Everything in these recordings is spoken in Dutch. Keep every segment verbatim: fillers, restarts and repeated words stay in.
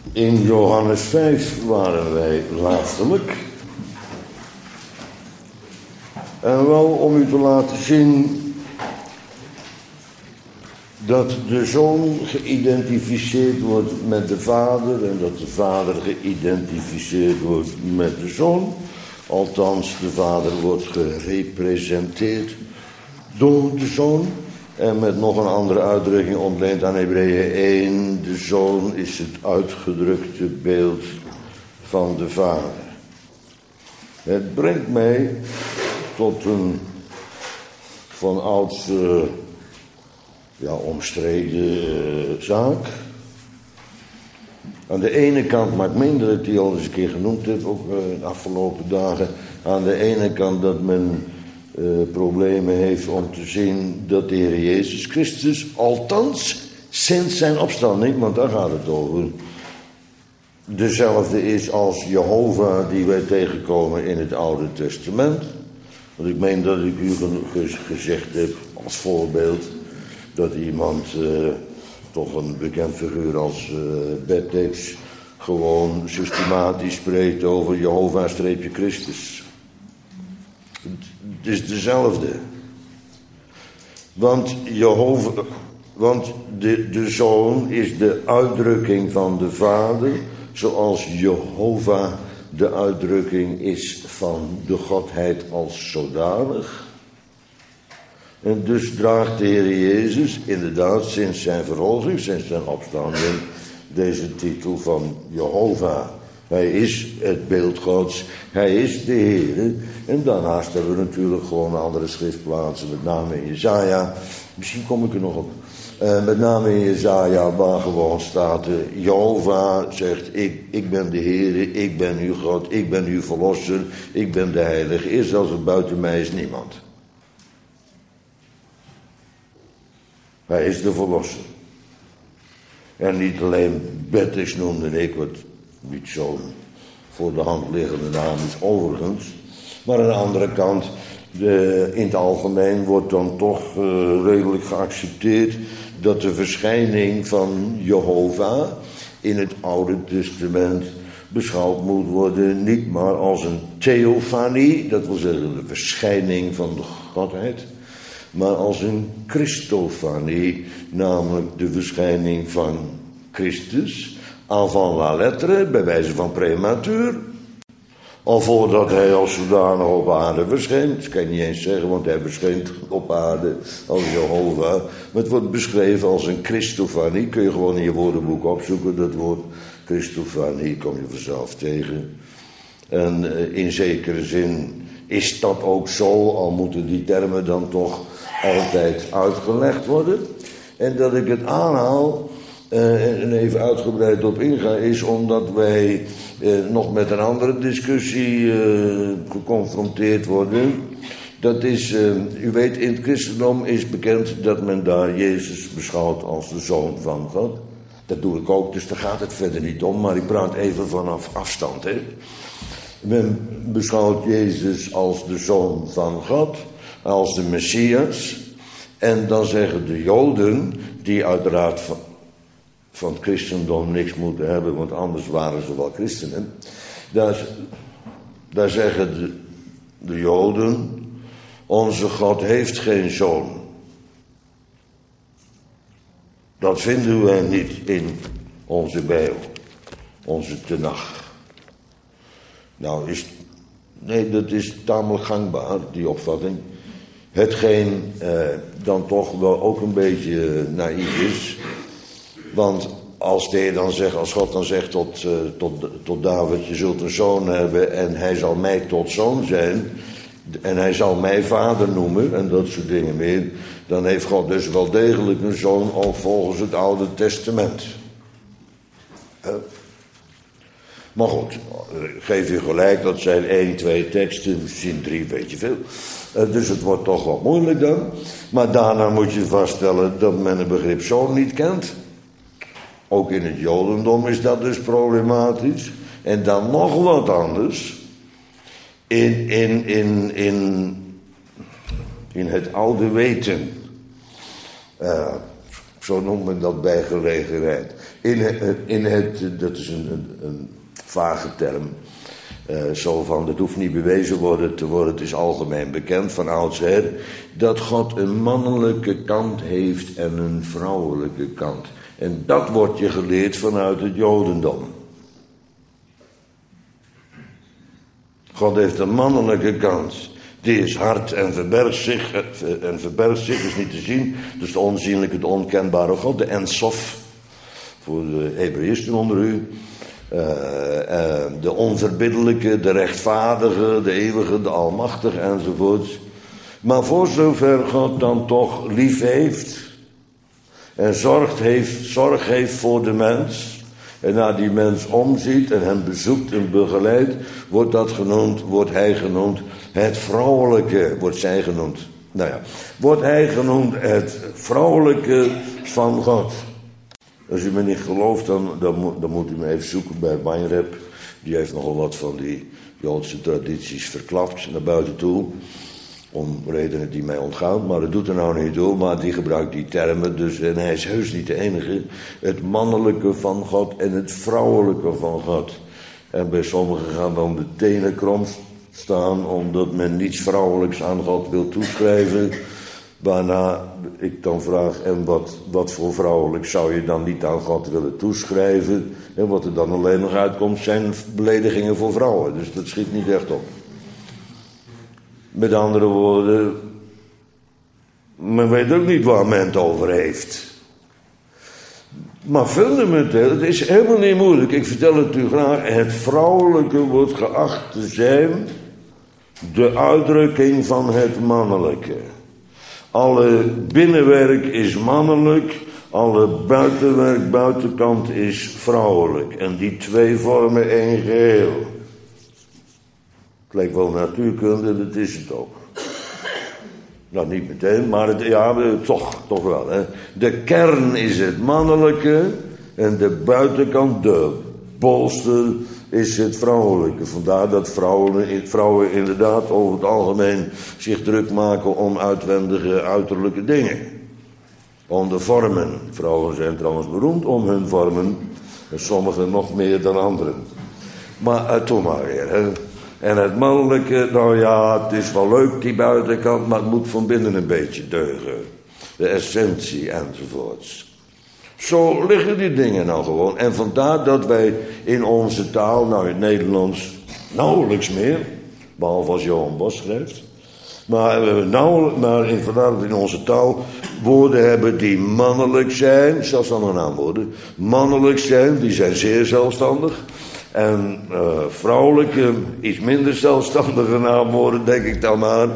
In Johannes vijf waren wij laatstelijk. En wel om u te laten zien dat de zoon geïdentificeerd wordt met de vader en dat de vader geïdentificeerd wordt met de zoon. Althans, de vader wordt gerepresenteerd door de zoon. En met nog een andere uitdrukking ontleend aan Hebreeën één. De zoon is het uitgedrukte beeld van de vader. Het brengt mij tot een van ouds uh, ja, omstreden uh, zaak. Aan de ene kant, maar ik meen dat ik die al eens een keer genoemd heb, ook uh, de afgelopen dagen. Aan de ene kant dat men uh, problemen heeft om te zien dat de Heer Jezus Christus, althans sinds zijn opstanding, want daar gaat het over, dezelfde is als Jehovah die wij tegenkomen in het Oude Testament. Want ik meen dat ik u gezegd heb als voorbeeld dat iemand, uh, toch een bekend figuur als uh, Bettex, gewoon systematisch spreekt over Jehovah-Christus. Het is dezelfde. Want Jehovah, want de, de zoon is de uitdrukking van de vader, zoals Jehovah de uitdrukking is van de Godheid als zodanig. En dus draagt de Heer Jezus inderdaad sinds zijn verlossing, sinds zijn opstanding, deze titel van Jehovah. Hij is het beeld Gods, hij is de Heer. En daarnaast hebben we natuurlijk gewoon andere schriftplaatsen, met name in Jesaja. Misschien kom ik er nog op. Uh, met name in Jesaja, waar gewoon staat, uh, Jehovah zegt, ik, ik ben de Heer, ik ben uw God, ik ben uw verlosser, ik ben de Heilige. Is als er buiten mij is niemand. Hij is de verlosser. En niet alleen Bettex noemde ik, wat niet zo'n voor de hand liggende naam is overigens. Maar aan de andere kant, de, in het algemeen wordt dan toch uh, redelijk geaccepteerd dat de verschijning van Jehovah in het Oude Testament beschouwd moet worden niet maar als een theofanie, dat wil zeggen de verschijning van de Godheid, maar als een Christofanie, namelijk de verschijning van Christus, avant la lettre, bij wijze van prematuur, al voordat hij als zodanig op aarde verschijnt. Dat kan je niet eens zeggen, want hij verschijnt op aarde als Jehovah. Maar het wordt beschreven als een Christofanie. Kun je gewoon in je woordenboek opzoeken, dat woord Christofanie kom je vanzelf tegen. En in zekere zin is dat ook zo, al moeten die termen dan toch altijd uitgelegd worden. En dat ik het aanhaal uh, en even uitgebreid op inga, is omdat wij uh, nog met een andere discussie uh, geconfronteerd worden. Dat is, uh, u weet, in het christendom is bekend dat men daar Jezus beschouwt als de Zoon van God. Dat doe ik ook, dus daar gaat het verder niet om, maar ik praat even vanaf afstand, hè. Men beschouwt Jezus als de Zoon van God, als de Messias. En dan zeggen de Joden, die uiteraard van, van het christendom niks moeten hebben, want anders waren ze wel christenen. Daar, daar zeggen de, de Joden, onze God heeft geen zoon. Dat vinden wij niet in onze Bijbel, onze Tenach. Nou, is, nee, dat is tamelijk gangbaar, die opvatting. Hetgeen eh, dan toch wel ook een beetje naïef is. Want als, de dan zegt, als God dan zegt tot, uh, tot, tot David, je zult een zoon hebben en hij zal mij tot zoon zijn. En hij zal mij vader noemen en dat soort dingen meer. Dan heeft God dus wel degelijk een zoon, ook volgens het Oude Testament. Uh. Maar goed, ik geef u gelijk, dat zijn één, twee teksten, misschien drie, weet je veel. Uh, dus het wordt toch wat moeilijk dan. Maar daarna moet je vaststellen dat men het begrip zoon niet kent. Ook in het Jodendom is dat dus problematisch. En dan nog wat anders. In, in, in, in, in het oude weten. Uh, zo noemt men dat bij gelegenheid. In het, in het dat is een, een, een vage term. Uh, zo van, dat hoeft niet bewezen worden te worden, het is algemeen bekend van oudsher, dat God een mannelijke kant heeft en een vrouwelijke kant. En dat wordt je geleerd vanuit het Jodendom. God heeft een mannelijke kant. Die is hard en verbergt zich, en verbergt zich is niet te zien. Dus de onzienlijke, de onkenbare God, de Ensof, voor de Hebreïsten onder u. Uh, uh, de onverbiddelijke, de rechtvaardige, de eeuwige, de almachtige enzovoort. Maar voor zover God dan toch lief heeft en zorg heeft, zorg heeft voor de mens en naar die mens omziet en hem bezoekt en begeleidt, wordt dat genoemd, wordt hij genoemd het vrouwelijke, wordt zij genoemd. Nou ja, wordt hij genoemd het vrouwelijke van God. Als u me niet gelooft, dan, dan, moet, dan moet u me even zoeken bij Weinreb. Die heeft nogal wat van die Joodse tradities verklapt naar buiten toe. Om redenen die mij ontgaan, maar dat doet er nou niet toe. Maar die gebruikt die termen, dus, en hij is heus niet de enige. Het mannelijke van God en het vrouwelijke van God. En bij sommigen gaan dan de tenen krom staan, omdat men niets vrouwelijks aan God wil toeschrijven. Waarna ik dan vraag, en wat, wat voor vrouwelijk zou je dan niet aan God willen toeschrijven? En wat er dan alleen nog uitkomt zijn beledigingen voor vrouwen. Dus dat schiet niet echt op. Met andere woorden, men weet ook niet waar men het over heeft. Maar fundamenteel, het is helemaal niet moeilijk. Ik vertel het u graag. Het vrouwelijke wordt geacht te zijn de uitdrukking van het mannelijke. Alle binnenwerk is mannelijk, alle buitenwerk, buitenkant is vrouwelijk. En die twee vormen één geheel. Het lijkt wel natuurkunde, dat is het ook. Nou, niet meteen, maar het, ja, toch, toch wel. Hè. De kern is het mannelijke en de buitenkant, de bolster, is het vrouwelijke. Vandaar dat vrouwen, vrouwen inderdaad over het algemeen zich druk maken om uitwendige, uiterlijke dingen. Om de vormen. Vrouwen zijn trouwens beroemd om hun vormen. En sommigen nog meer dan anderen. Maar uh, toch maar weer. Hè. En het mannelijke, nou ja, het is wel leuk die buitenkant, maar het moet van binnen een beetje deugen. De essentie enzovoorts. Zo liggen die dingen nou gewoon. En vandaar dat wij in onze taal, nou in het Nederlands nauwelijks meer, behalve als Johan Bos schrijft, maar, we nou, maar in, vandaar dat we in onze taal woorden hebben die mannelijk zijn, zelfs dan naamwoorden, mannelijk zijn, die zijn zeer zelfstandig. En uh, vrouwelijke, iets minder zelfstandige naamwoorden, denk ik dan maar.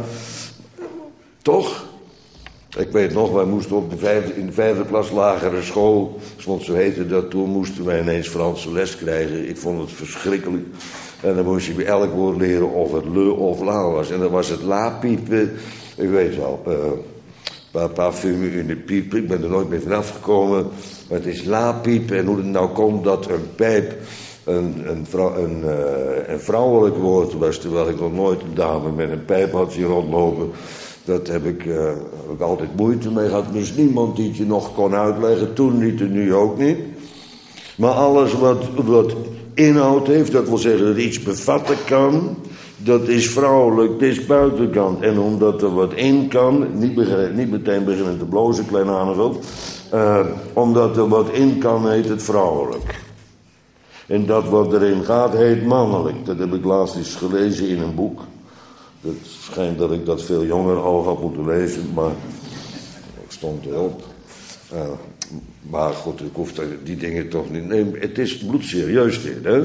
Toch? Ik weet nog, wij moesten op de vijfde, in de vijfde klas lagere school, want zo heette dat toen, moesten wij ineens Franse les krijgen. Ik vond het verschrikkelijk. En dan moest je bij elk woord leren of het le of la was. En dan was het la piepen, ik weet wel, uh, parfum in de piepen. Ik ben er nooit meer vanaf gekomen. Maar het is la piepen en hoe het nou komt dat een pijp een, een, vrou, een, uh, een vrouwelijk woord was, terwijl ik nog nooit een dame met een pijp had zien rondlopen. Dat heb ik, uh, heb ik altijd moeite mee gehad. Er is niemand die het je nog kon uitleggen. Toen niet en nu ook niet. Maar alles wat, wat inhoud heeft, dat wil zeggen dat iets bevatten kan, dat is vrouwelijk, dat is buitenkant. En omdat er wat in kan, niet, begrijp, niet meteen beginnen te blozen, klein aanveld. Uh, omdat er wat in kan, heet het vrouwelijk. En dat wat erin gaat, heet mannelijk. Dat heb ik laatst eens gelezen in een boek. Het schijnt dat ik dat veel jonger al had moeten lezen, maar ik stond erop. Uh, maar goed, ik hoef die dingen toch niet. Nee, het is bloedserieus dit, hè?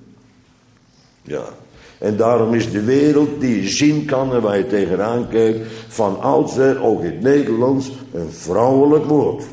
Ja. En daarom is de wereld die je zien kan en waar je tegenaan kijkt, van oudsher, ook in het Nederlands, een vrouwelijk woord.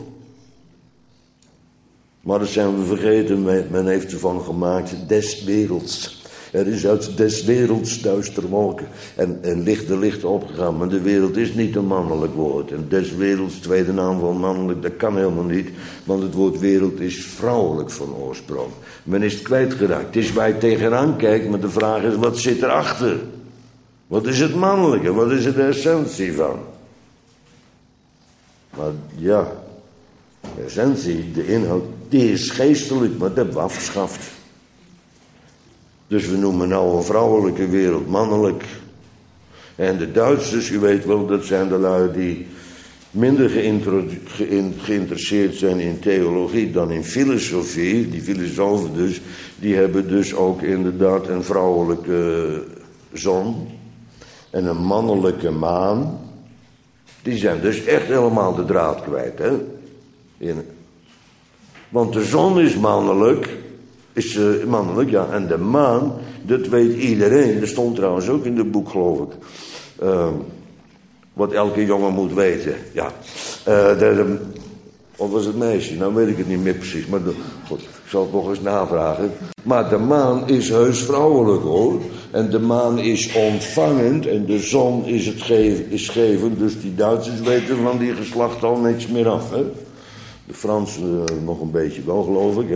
Maar dat zijn we vergeten, men heeft ervan gemaakt des werelds. Er is uit des werelds duister wolken en, en licht de licht opgegaan. Maar de wereld is niet een mannelijk woord. En des werelds, tweede naam van mannelijk, dat kan helemaal niet. Want het woord wereld is vrouwelijk van oorsprong. Men is het kwijtgeraakt. Het is waar je tegenaan kijkt, maar de vraag is, wat zit erachter? Wat is het mannelijke? Wat is er de essentie van? Maar ja, de essentie, de inhoud, die is geestelijk, maar dat hebben we afgeschaft. Dus we noemen nou een vrouwelijke wereld mannelijk. En de Duitsers, u weet wel, dat zijn de lui die minder geïnteresseerd zijn in theologie dan in filosofie. Die filosofen dus, die hebben dus ook inderdaad een vrouwelijke zon en een mannelijke maan. Die zijn dus echt helemaal de draad kwijt, hè. In, want de zon is mannelijk, is uh, mannelijk, ja, en de maan, dat weet iedereen. Dat stond trouwens ook in het boek, geloof ik. Uh, wat elke jongen moet weten, ja. Uh, de, of was het meisje? Nou weet ik het niet meer precies, maar de, goed, ik zal het nog eens navragen. Maar de maan is heus vrouwelijk, hoor. En de maan is ontvangend en de zon is, het geven, is gevend. Dus die Duitsers weten van die geslacht al niks meer af, hè. De Fransen uh, nog een beetje wel, geloof ik, hè.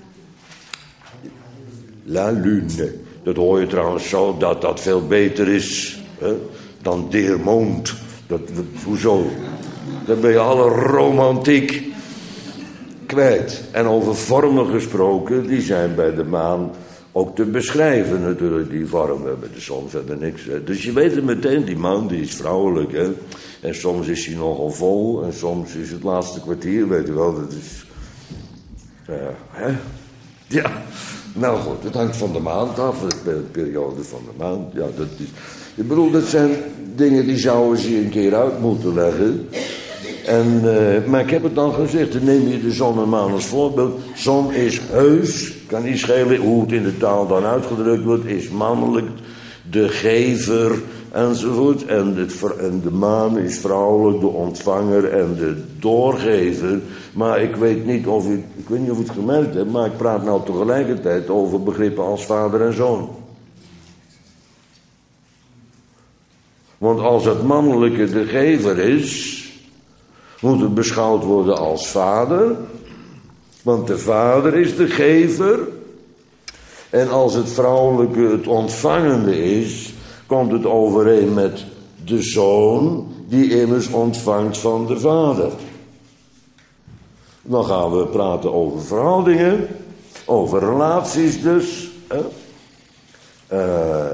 La lune. Dat hoor je trouwens zo, dat dat veel beter is, hè, dan der mond. Dat, dat, hoezo? Dan ben je alle romantiek kwijt. En over vormen gesproken, die zijn bij de maan ook te beschrijven natuurlijk, die vormen. Met de zon verder niks. Hè. Dus je weet het meteen, die maan die is vrouwelijk, hè. En soms is hij nogal vol en soms is het laatste kwartier, weet je wel, dat is... Uh, hè? Ja, nou goed, het hangt van de maand af, de periode van de maand. Ja, dat is... Ik bedoel, dat zijn dingen die zouden ze een keer uit moeten leggen. En, uh, maar ik heb het dan gezegd, dan neem je de zon en maan als voorbeeld. Zon is heus, kan niet schelen hoe het in de taal dan uitgedrukt wordt, is mannelijk, de gever enzovoort. En, het, en de maan is vrouwelijk, de ontvanger en de doorgever. Maar ik weet niet of u, ik weet niet of u het gemerkt hebt, maar ik praat nou tegelijkertijd over begrippen als vader en zoon. Want als het mannelijke de gever is, moet het beschouwd worden als vader. Want de vader is de gever. En als het vrouwelijke het ontvangende is, komt het overeen met de zoon, die immers ontvangt van de vader. Dan gaan we praten over verhoudingen, over relaties dus. Hè? Uh,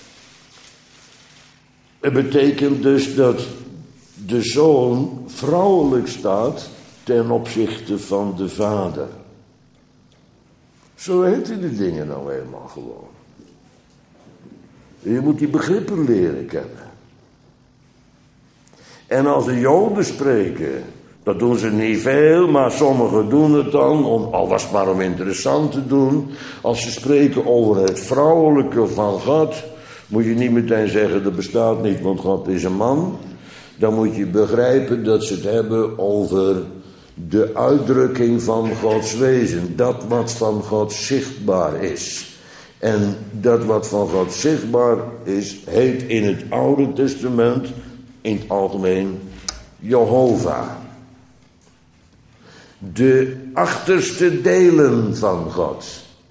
het betekent dus dat de zoon vrouwelijk staat ten opzichte van de vader. Zo heten de dingen nou eenmaal gewoon. Je moet die begrippen leren kennen. En als de Joden spreken, dat doen ze niet veel, maar sommigen doen het dan, om, al was het maar om interessant te doen. Als ze spreken over het vrouwelijke van God, moet je niet meteen zeggen dat bestaat niet, want God is een man. Dan moet je begrijpen dat ze het hebben over de uitdrukking van Gods wezen. Dat wat van God zichtbaar is. En dat wat van God zichtbaar is, heet in het Oude Testament, in het algemeen, Jehovah. De achterste delen van God.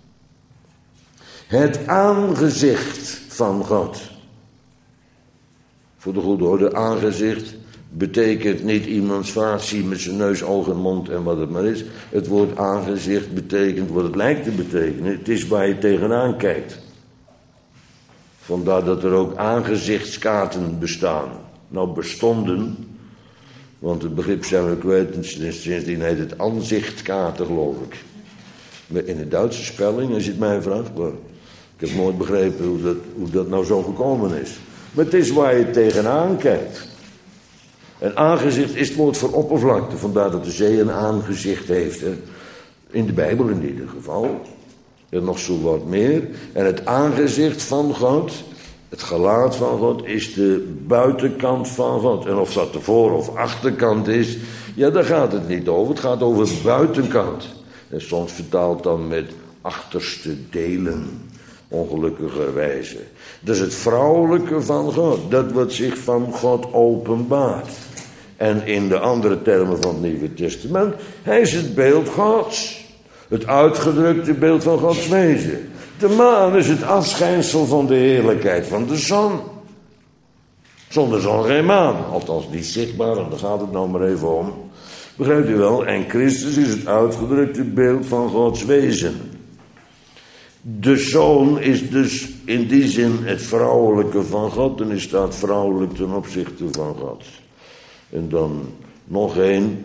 Het aangezicht van God. Voor de goede orde, aangezicht betekent niet iemands facie met zijn neus, ogen, mond en wat het maar is. Het woord aangezicht betekent wat het lijkt te betekenen. Het is waar je tegenaan kijkt. Vandaar dat er ook aangezichtskaarten bestaan. Nou, bestonden, want het begrip zijn we kwijt, sindsdien heet het aanzichtkaarten, geloof ik. In de Duitse spelling, als je het mij vraagt, maar ik heb nooit begrepen hoe dat, hoe dat nou zo gekomen is. Maar het is waar je tegenaan kijkt. En aangezicht is het woord voor oppervlakte. Vandaar dat de zee een aangezicht heeft. Hè. In de Bijbel in ieder geval. En nog zo wat meer. En het aangezicht van God, het gelaat van God, is de buitenkant van God. En of dat de voor- of achterkant is, ja, daar gaat het niet over. Het gaat over de buitenkant. En soms vertaald dan met achterste delen. Ongelukkigerwijze. Dus het vrouwelijke van God, dat wat zich van God openbaart. En in de andere termen van het Nieuwe Testament, hij is het beeld Gods. Het uitgedrukte beeld van Gods wezen. De maan is het afschijnsel van de heerlijkheid van de zon. Zonder zon geen maan. Althans niet zichtbaar, en daar gaat het nou maar even om. Begrijpt u wel? En Christus is het uitgedrukte beeld van Gods wezen. De Zoon is dus in die zin het vrouwelijke van God. En is staat vrouwelijk ten opzichte van God. En dan nog één.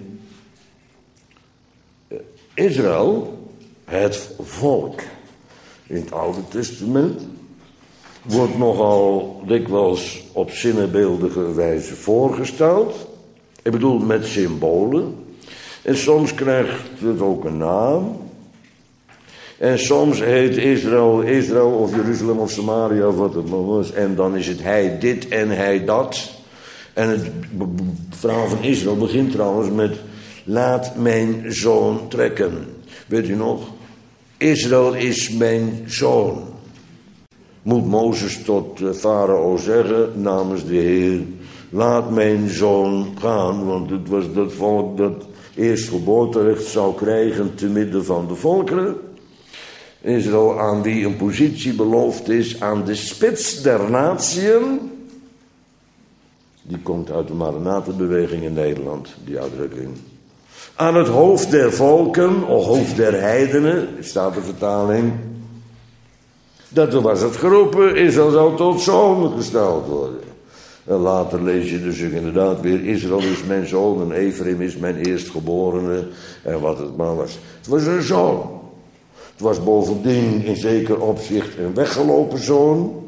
Israël, het volk. In het Oude Testament wordt nogal dikwijls op zinnebeeldige wijze voorgesteld. Ik bedoel met symbolen. En soms krijgt het ook een naam. En soms heet Israël, Israël of Jeruzalem of Samaria of wat het maar was. En dan is het hij dit en hij dat. En het verhaal van Israël begint trouwens met: laat mijn zoon trekken. Weet u nog? Israël is mijn zoon. Moet Mozes tot uh, Farao zeggen namens de Heer: laat mijn zoon gaan. Want het was dat volk dat eerst geboorterecht zou krijgen te midden van de volkeren. Israël, aan wie een positie beloofd is aan de spits der natieën. Die komt uit de Maranatha-beweging in Nederland, die uitdrukking. Aan het hoofd der volken, of hoofd der heidenen, staat de vertaling. Dat was het geroepen, Israël zou tot zoon gesteld worden. En later lees je dus ook inderdaad weer: Israël is mijn zoon en Ephraim is mijn eerstgeborene. En wat het maar was. Het was een zoon. Het was bovendien in zeker opzicht een weggelopen zoon.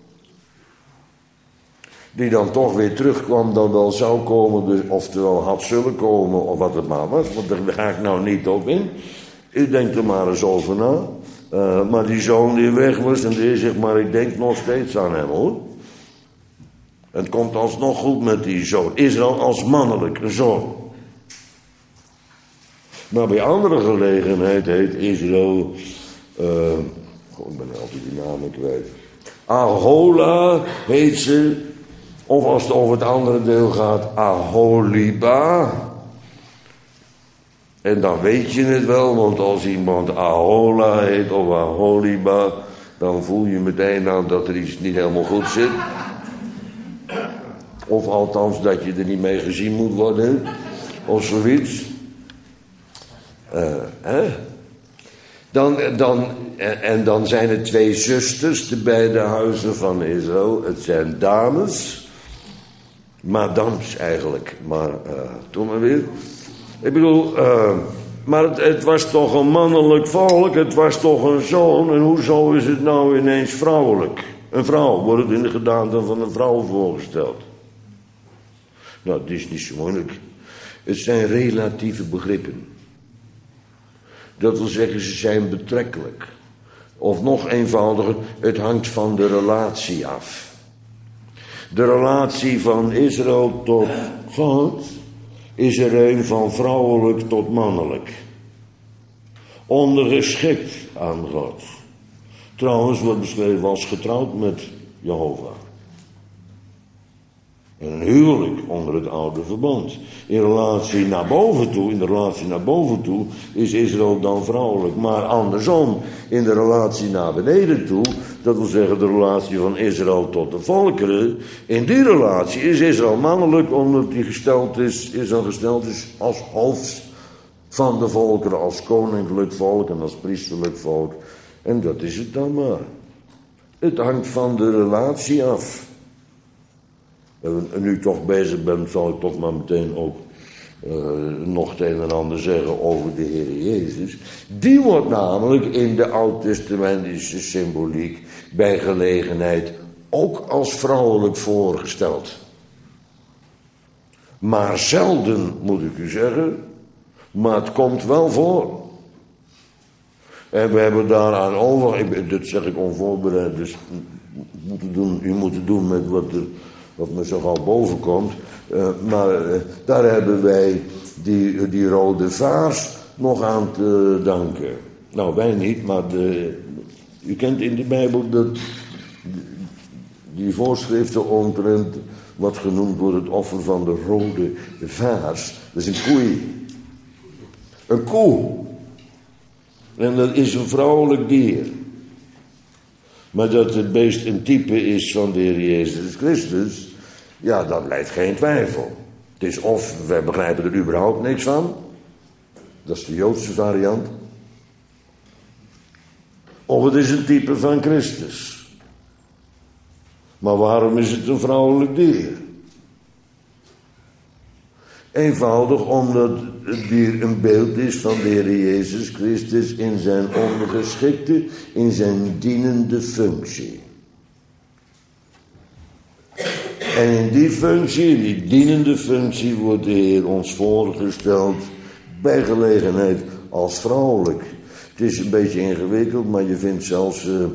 Die dan toch weer terugkwam, dan wel zou komen, dus, oftewel had zullen komen, of wat het maar was. Want daar ga ik nou niet op in. U denkt er maar eens over na. Uh, maar die zoon die weg was, en die zegt: maar ik denk nog steeds aan hem, hoor. Het komt alsnog goed met die zoon. Israël als mannelijke zoon. Maar bij andere gelegenheid heet Israël, Uh, God, ik ben altijd die namen kwijt. Ahola heet ze. Of als het over het andere deel gaat, Aholiba. En dan weet je het wel, want als iemand Ahola heet of Aholiba, dan voel je meteen aan dat er iets niet helemaal goed zit. Of althans dat je er niet mee gezien moet worden. Of zoiets. Uh, hè? Dan, dan, en dan zijn er twee zusters, de beide huizen van Israël. Het zijn dames. Madams eigenlijk. Maar, uh, toen maar weer. Ik bedoel, uh, maar het, het was toch een mannelijk volk. Het was toch een zoon. En hoezo is het nou ineens vrouwelijk? Een vrouw wordt in de gedaante van een vrouw voorgesteld. Nou, dat is niet zo moeilijk. Het zijn relatieve begrippen. Dat wil zeggen, ze zijn betrekkelijk. Of nog eenvoudiger, het hangt van de relatie af. De relatie van Israël tot God is er een van vrouwelijk tot mannelijk. Ondergeschikt aan God. Trouwens wordt beschreven als getrouwd met Jehovah. Een huwelijk onder het oude verbond. In relatie naar boven toe, in de relatie naar boven toe, is Israël dan vrouwelijk. Maar andersom, in de relatie naar beneden toe, dat wil zeggen de relatie van Israël tot de volkeren, in die relatie is Israël mannelijk, omdat hij gesteld is, Israël gesteld is als hoofd van de volkeren, als koninklijk volk en als priesterlijk volk. En dat is het dan maar. Het hangt van de relatie af. En nu toch bezig ben, zal ik toch maar meteen ook uh, nog het een en ander zeggen over de Heer Jezus. Die wordt namelijk in de oud-testamentische symboliek bij gelegenheid ook als vrouwelijk voorgesteld. Maar zelden, moet ik u zeggen, maar het komt wel voor. En we hebben daaraan over, ik, dit zeg ik onvoorbereid, dus moet doen, u moet het doen met wat er... wat me zo gauw boven komt. Uh, maar uh, daar hebben wij die, die rode vaars nog aan te danken. Nou, wij niet, maar de, u kent in de Bijbel dat die voorschriften omtrent wat genoemd wordt het offer van de rode vaars. Dat is een koei. Een koe. En dat is een vrouwelijk dier. Maar dat het beest een type is van de Heer Jezus Christus, ja, dat blijft geen twijfel. Het is of wij begrijpen er überhaupt niks van, Dat is de Joodse variant. Of het is een type van Christus. Maar waarom is het een vrouwelijk dier? Eenvoudig omdat het dier een beeld is van de Heer Jezus Christus in zijn ondergeschikte, in zijn dienende functie. En in die functie, in die dienende functie, wordt de Heer ons voorgesteld bij gelegenheid als vrouwelijk. Het is een beetje ingewikkeld, maar je vindt zelfs uh,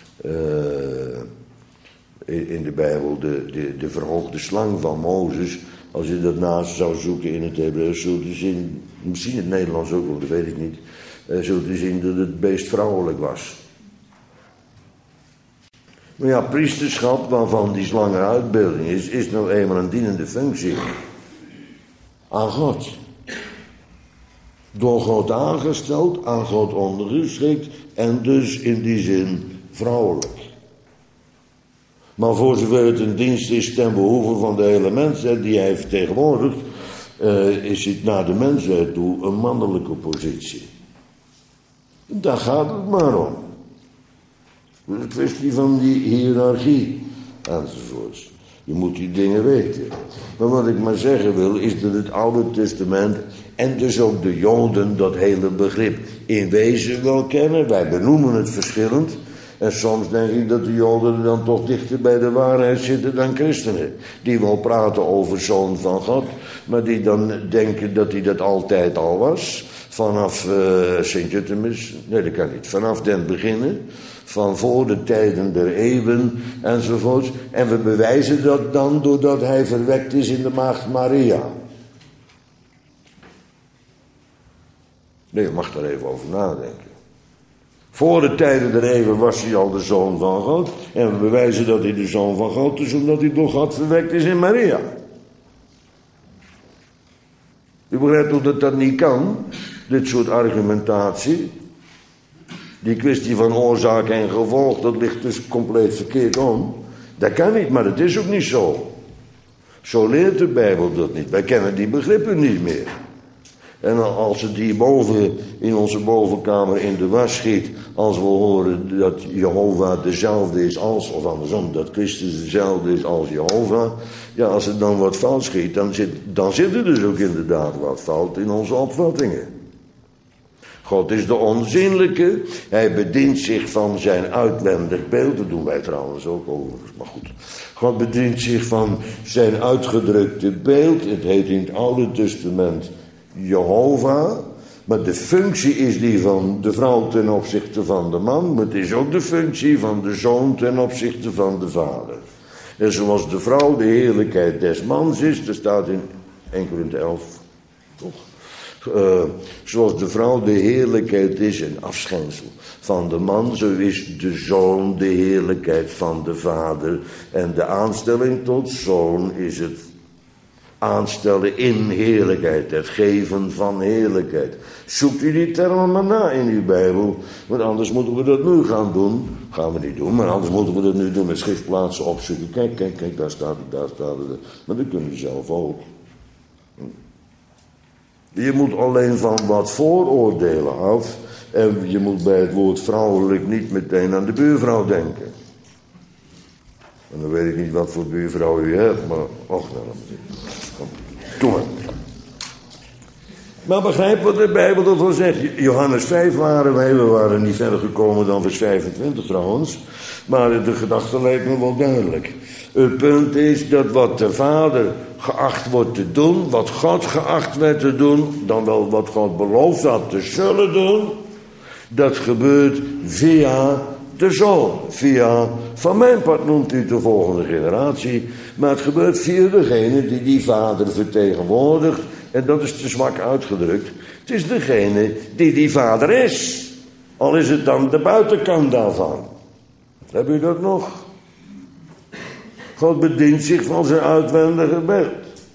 uh, in de Bijbel de, de, de verhoogde slang van Mozes. Als je dat naast zou zoeken in het Hebreeuws, zult je zien, misschien in het Nederlands ook, want dat weet ik niet, uh, zult je zien dat het beest vrouwelijk was. Maar ja, priesterschap, waarvan die slang een uitbeelding is, is nou eenmaal een dienende functie aan God. Door God aangesteld, aan God ondergeschikt en dus in die zin vrouwelijk. Maar voor zover het een dienst is ten behoeve van de hele mensheid die hij vertegenwoordigt, uh, is het naar de mensheid toe een mannelijke positie. Daar gaat het maar om. Het is een kwestie van die hiërarchie enzovoorts. Je moet die dingen weten. Maar wat ik maar zeggen wil, is dat het Oude Testament en dus ook de Joden dat hele begrip in wezen wel kennen. Wij benoemen het verschillend. En soms denk ik dat de Joden dan toch dichter bij de waarheid zitten dan christenen. Die wel praten over Zoon van God, maar die dan denken dat hij dat altijd al was. Vanaf uh, Sint-Jutemus, nee dat kan niet, vanaf den beginnen. Van voor de tijden der eeuwen enzovoorts. En we bewijzen dat dan doordat hij verwekt is in de maagd Maria. Nee, je mag daar even over nadenken. Voor de tijden der eeuwen was hij al de Zoon van God. En we bewijzen dat hij de Zoon van God is, omdat hij door God verwekt is in Maria. U begrijpt hoe dat dat niet kan, dit soort argumentatie. Die kwestie van oorzaak en gevolg, dat ligt dus compleet verkeerd om. Dat kan niet, maar het is ook niet zo. Zo leert de Bijbel dat niet. Wij kennen die begrippen niet meer. En als het hier boven, in onze bovenkamer in de was schiet, als we horen dat Jehovah dezelfde is als, of andersom, dat Christus dezelfde is als Jehovah. Ja, als er dan wat fout schiet, dan zit, dan zit er dus ook inderdaad wat fout in onze opvattingen. God is de onzienlijke. Hij bedient zich van zijn uitwendig beeld. Dat doen wij trouwens ook overigens, maar goed. God bedient zich van zijn uitgedrukte beeld. Het heet in het Oude Testament Jehovah. Maar de functie is die van de vrouw ten opzichte van de man. Maar het is ook de functie van de zoon ten opzichte van de vader. En zoals de vrouw de heerlijkheid des mans is. Dat staat in één Korinthe elf. Toch? Uh, zoals de vrouw de heerlijkheid is, een afschijnsel van de man, zo is de zoon de heerlijkheid van de vader. En de aanstelling tot zoon is het aanstellen in heerlijkheid, het geven van heerlijkheid. Zoekt u die termen maar na in uw Bijbel, want anders moeten we dat nu gaan doen. Gaan we niet doen, maar anders moeten we dat nu doen met schriftplaatsen opzoeken. Kijk, kijk, kijk, daar staat het, daar staat het. Maar dat kun je zelf ook. Je moet alleen van wat vooroordelen af. En je moet bij het woord vrouwelijk niet meteen aan de buurvrouw denken. En dan weet ik niet wat voor buurvrouw u hebt, maar och, nou, kom, doe maar. Maar begrijp wat de Bijbel ervoor zegt. Johannes vijf waren wij, we waren niet verder gekomen dan vers vijfentwintig trouwens. Maar de gedachte lijkt me wel duidelijk. Het punt is dat wat de Vader geacht wordt te doen, wat God geacht werd te doen, dan wel wat God beloofd had te zullen doen, dat gebeurt via de Zoon. Via, van mijn part noemt u de volgende generatie, maar het gebeurt via degene die die Vader vertegenwoordigt, en dat is te zwak uitgedrukt. Het is degene die die Vader is, al is het dan de buitenkant daarvan. Heb u dat nog? God bedient zich van zijn uitwendige beeld.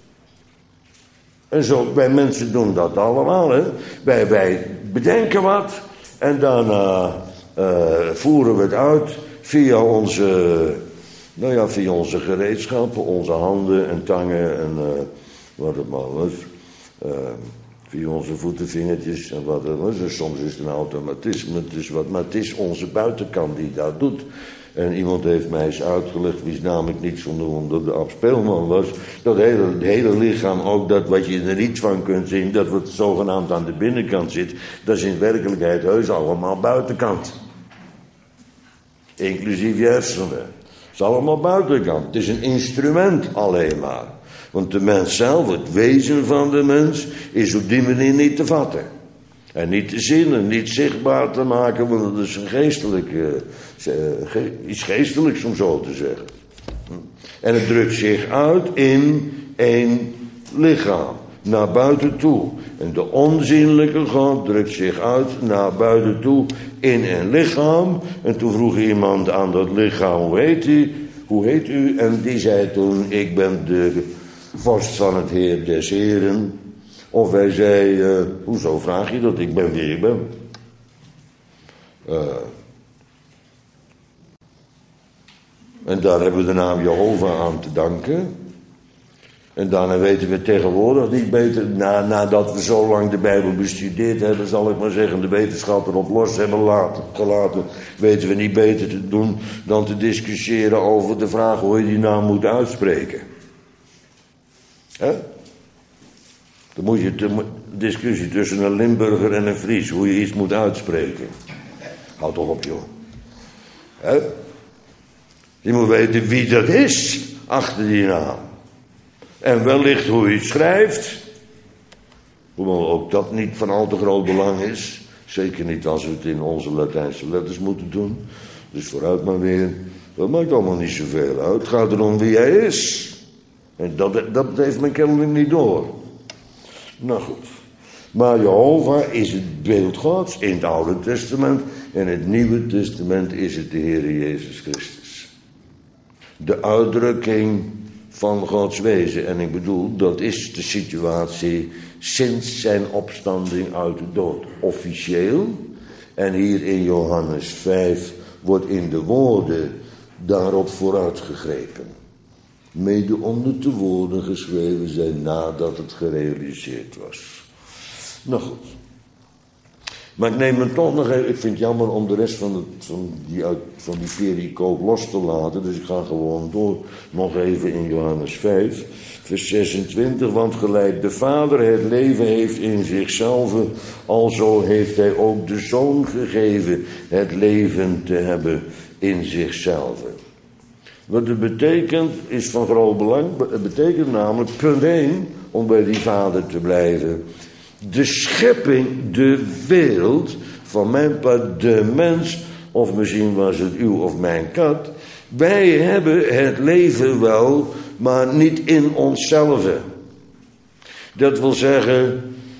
En zo, wij mensen doen dat allemaal. Hè? Wij, wij bedenken wat en daarna uh, voeren we het uit via onze, nou ja, via onze gereedschappen, onze handen en tangen en uh, wat het maar was. Uh, via onze voetenvingertjes en wat dan ook. Dus soms is het een automatisme, het is wat, maar het is onze buitenkant die dat doet. En iemand heeft mij eens uitgelegd, wie is namelijk niet zonder omdat de Ab Speelman was, dat hele, het hele lichaam, ook dat wat je er niet van kunt zien, dat wat zogenaamd aan de binnenkant zit, dat is in werkelijkheid heus allemaal buitenkant. Inclusief je hersenen. Het is allemaal buitenkant. Het is een instrument alleen maar. Want de mens zelf, het wezen van de mens, is op die manier niet te vatten. En niet te zien en niet zichtbaar te maken, want het is een geestelijke, iets geestelijks om zo te zeggen. En het drukt zich uit in één lichaam, naar buiten toe. En de onzienlijke God drukt zich uit naar buiten toe in een lichaam. En toen vroeg iemand aan dat lichaam, hoe heet u? Hoe heet u? En die zei toen, ik ben de vorst van het Heer des Heren. Of hij zei, uh, hoezo vraag je dat? Ik ben wie ik ben. Uh, en daar hebben we de naam Jehovah aan te danken. En daarna weten we tegenwoordig niet beter, na, nadat we zo lang de Bijbel bestudeerd hebben, zal ik maar zeggen, de wetenschap erop los hebben laten, gelaten, weten we niet beter te doen dan te discussiëren over de vraag hoe je die naam moet uitspreken. Hè? Dan moet je de discussie tussen een Limburger en een Fries, hoe je iets moet uitspreken. Houd toch op, joh. Hè? Je moet weten wie dat is achter die naam. En wellicht hoe je het schrijft. Hoewel ook dat niet van al te groot belang is. Zeker niet als we het in onze Latijnse letters moeten doen. Dus vooruit maar weer. Dat maakt allemaal niet zoveel uit. Het gaat erom wie hij is. En dat, dat heeft men kennelijk niet door. Nou goed. Maar Jehovah is het beeld Gods in het Oude Testament. En het Nieuwe Testament is het de Heer Jezus Christus. De uitdrukking van Gods wezen. En ik bedoel, dat is de situatie sinds zijn opstanding uit de dood. Officieel. En hier in Johannes vijf wordt in de woorden daarop vooruitgegrepen. Mede onder de woorden geschreven zijn nadat het gerealiseerd was. Nou goed. Maar ik neem me toch nog even, ik vind het jammer om de rest van, het, van, die, uit, van die pericoop los te laten. Dus ik ga gewoon door, nog even in Johannes vijf, vers zesentwintig. Want gelijk de Vader het leven heeft in zichzelf, alzo heeft hij ook de Zoon gegeven het leven te hebben in zichzelf. Wat het betekent is van groot belang. Het betekent namelijk, punt één, om bij die Vader te blijven. De schepping, de wereld, van mijn part de mens, of misschien was het uw of mijn kat. Wij hebben het leven wel, maar niet in onszelf. Dat wil zeggen,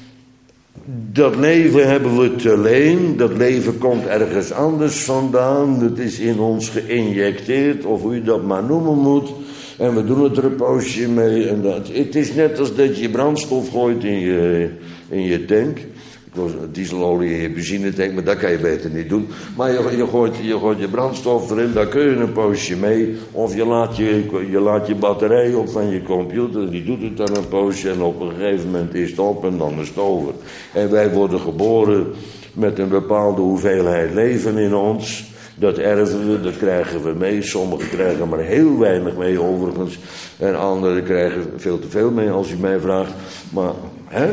dat leven hebben we te leen, dat leven komt ergens anders vandaan, het is in ons geïnjecteerd, of hoe je dat maar noemen moet. En we doen het er een poosje mee. En dat. Het is net als dat je brandstof gooit in je, in je tank. Ik was dieselolie in je benzinetank, maar dat kan je beter niet doen. Maar je, je, gooit, je gooit je brandstof erin, daar kun je een poosje mee. Of je laat je, je laat je batterij op van je computer, die doet het dan een poosje. En op een gegeven moment is het op en dan is het over. En wij worden geboren met een bepaalde hoeveelheid leven in ons. Dat erven we, dat krijgen we mee. Sommigen krijgen maar heel weinig mee overigens. En anderen krijgen veel te veel mee als u mij vraagt. Maar, hè?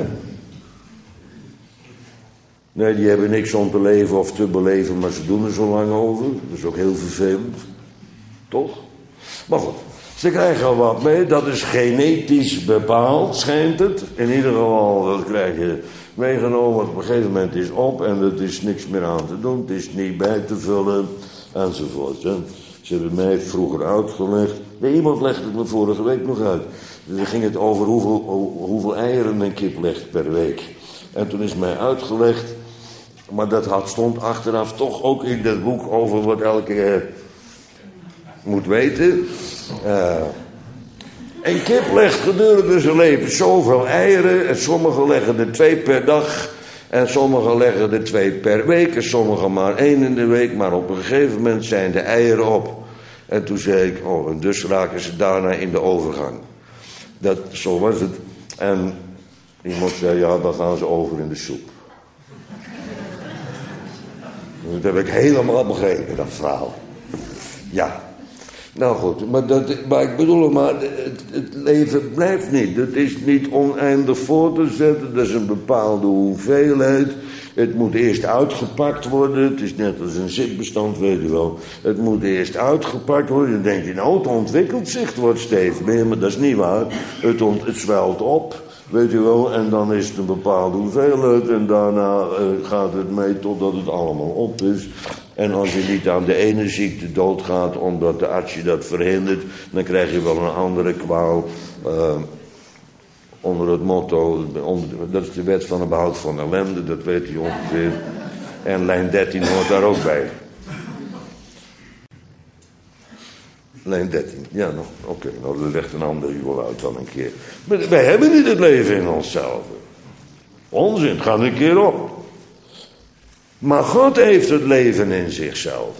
Nee, die hebben niks om te leven of te beleven, maar ze doen er zo lang over. Dat is ook heel vervelend. Toch? Maar goed, ze krijgen al wat mee. Dat is genetisch bepaald, schijnt het. In ieder geval, dat krijg je meegenomen. Op een gegeven moment is op en er is niks meer aan te doen. Het is niet bij te vullen, enzovoort. Hè. Ze hebben mij vroeger uitgelegd. Nee, iemand legde het me vorige week nog uit. Dan ging het over hoeveel, hoeveel eieren een kip legt per week. En toen is mij uitgelegd, maar dat had, stond achteraf toch ook in dat boek over wat elke uh, moet weten. Uh, een kip legt gedurende zijn leven zoveel eieren. En sommigen leggen er twee per dag. En sommigen leggen er twee per week. En sommigen maar één in de week. Maar op een gegeven moment zijn de eieren op. En toen zei ik, oh, en dus raken ze daarna in de overgang. Dat, zo was het. En Iemand zei, ja, dan gaan ze over in de soep. Dat heb ik helemaal begrepen, dat verhaal. Ja. Nou goed, maar, dat, maar ik bedoel, maar het, het leven blijft niet. Het is niet oneindig voor te zetten. Dat is een bepaalde hoeveelheid. Het moet eerst uitgepakt worden. Het is net als een zitbestand, weet u wel. Het moet eerst uitgepakt worden. Dan denk je, nou, het ontwikkelt zich. Het wordt steeds meer, maar dat is niet waar. Het, ont, het zwelt op, weet u wel. En dan is het een bepaalde hoeveelheid. En daarna uh, gaat het mee totdat het allemaal op is. En als je niet aan de ene ziekte doodgaat omdat de arts je dat verhindert, dan krijg je wel een andere kwaal. Uh, onder het motto, onder, dat is de wet van het behoud van ellende, dat weet u ongeveer. En lijn dertien hoort daar ook bij. Lijn dertien, ja, nog, oké, okay, nou dat legt een ander u wel uit dan een keer. Maar wij hebben niet het leven in onszelf. Onzin, het gaat een keer op. Maar God heeft het leven in zichzelf.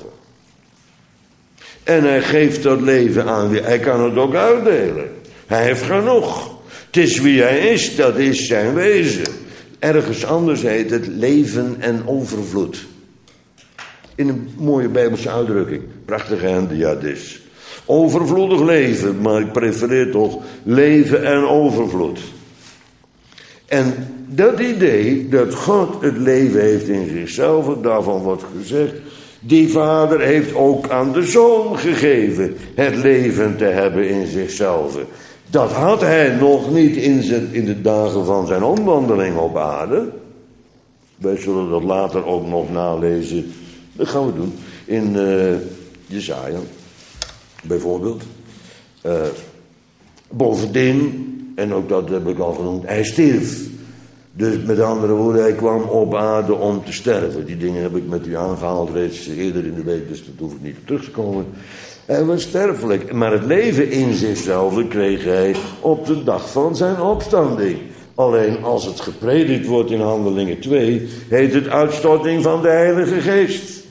En hij geeft dat leven aan wie. Hij kan het ook uitdelen. Hij heeft genoeg. Het is wie hij is, dat is zijn wezen. Ergens anders heet het leven en overvloed. In een mooie Bijbelse uitdrukking. Prachtige hendiadis. Overvloedig leven, maar ik prefereer toch leven en overvloed. En dat idee dat God het leven heeft in zichzelf, daarvan wordt gezegd, die vader heeft ook aan de zoon gegeven het leven te hebben in zichzelf. Dat had hij nog niet in, zijn, in de dagen van zijn omwandeling op aarde. Wij zullen dat later ook nog nalezen. Dat gaan we doen. In uh, Jesaja, bijvoorbeeld. Uh, bovendien, en ook dat heb ik al genoemd, hij stierf. Dus met andere woorden, hij kwam op aarde om te sterven. Die dingen heb ik met u aangehaald reeds eerder in de week, dus dat hoef ik niet op terug te komen. Hij was sterfelijk, maar het leven in zichzelf kreeg hij op de dag van zijn opstanding. Alleen als het gepredikt wordt in Handelingen twee, heet het uitstorting van de Heilige Geest.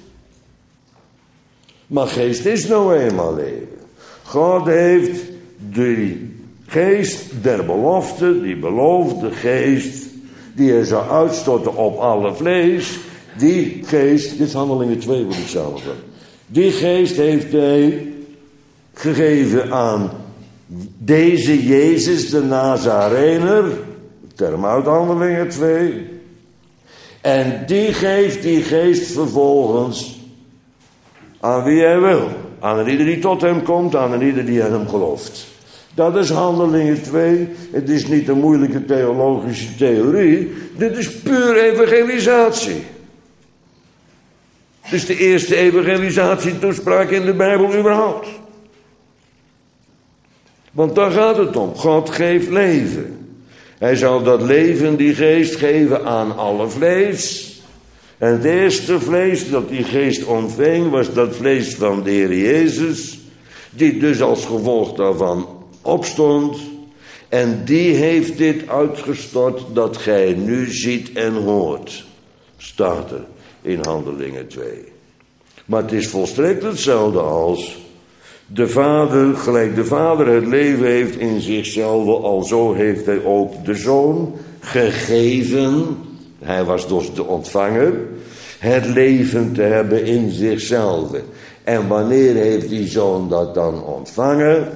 Maar geest is nou eenmaal leven. God heeft de geest der belofte, die beloofde geest, die hij zou uitstorten op alle vlees, die geest, dit is Handelingen twee wil ik zelf zeggen. Die geest heeft hij gegeven aan deze Jezus de Nazarener, term uit Handelingen twee. En die geeft die geest vervolgens aan wie hij wil. Aan een ieder die tot hem komt, aan een ieder die aan hem gelooft. Dat is Handelingen twee. Het is niet een moeilijke theologische theorie. Dit is puur evangelisatie. Het is de eerste evangelisatietoespraak in de Bijbel überhaupt. Want daar gaat het om. God geeft leven. Hij zal dat leven, die geest, geven aan alle vlees. En het eerste vlees dat die geest ontving was dat vlees van de Heer Jezus. Die dus als gevolg daarvan opstond. En die heeft dit uitgestort dat gij nu ziet en hoort. Staat er in Handelingen twee. Maar het is volstrekt hetzelfde als de vader, gelijk de vader het leven heeft in zichzelf, alzo heeft hij ook de zoon gegeven. Hij was dus de ontvanger. Het leven te hebben in zichzelf. En wanneer heeft die zoon dat dan ontvangen?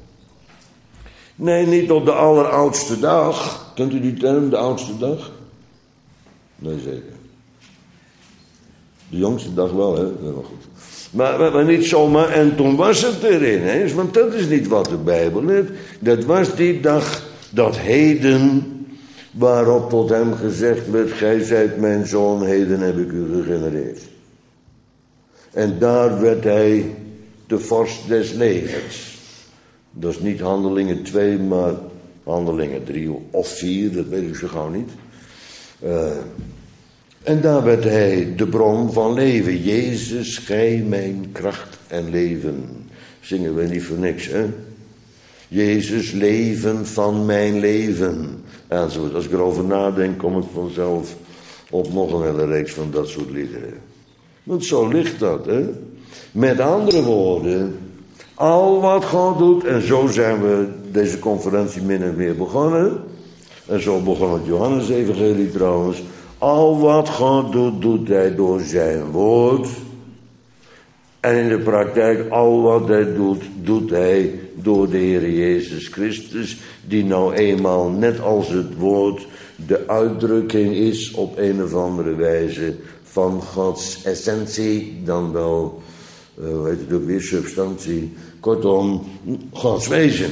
Nee, niet op de alleroudste dag. Kent u die term, de oudste dag? Nee, zeker. De jongste dag wel, hè? Wel goed. Maar, maar, maar niet zomaar, en toen was het er ineens, want dat is niet wat de Bijbel leert. Dat was die dag, dat heden, waarop tot hem gezegd werd, gij zijt mijn zoon, heden heb ik u gegenereerd. En daar werd hij de vorst des levens. Dat is niet Handelingen twee, maar Handelingen drie of vier, dat weet ik zo gauw niet. Uh, en daar werd hij de bron van leven. Jezus, gij mijn kracht en leven. Zingen we niet voor niks, hè? Jezus, leven van mijn leven. Enzovoort. Als ik erover nadenk, kom ik vanzelf op nog een hele reeks van dat soort liederen. Want zo ligt dat, hè? Met andere woorden, al wat God doet, en zo zijn we deze conferentie min en meer begonnen. En zo begon het Johannes-evangelie trouwens. Al wat God doet, doet hij door zijn woord. En in de praktijk, al wat hij doet, doet hij door de Heer Jezus Christus. Die nou eenmaal, net als het woord, de uitdrukking is op een of andere wijze van Gods essentie. Dan wel, uh, hoe heet het ook weer, substantie. Kortom, Gods wezen.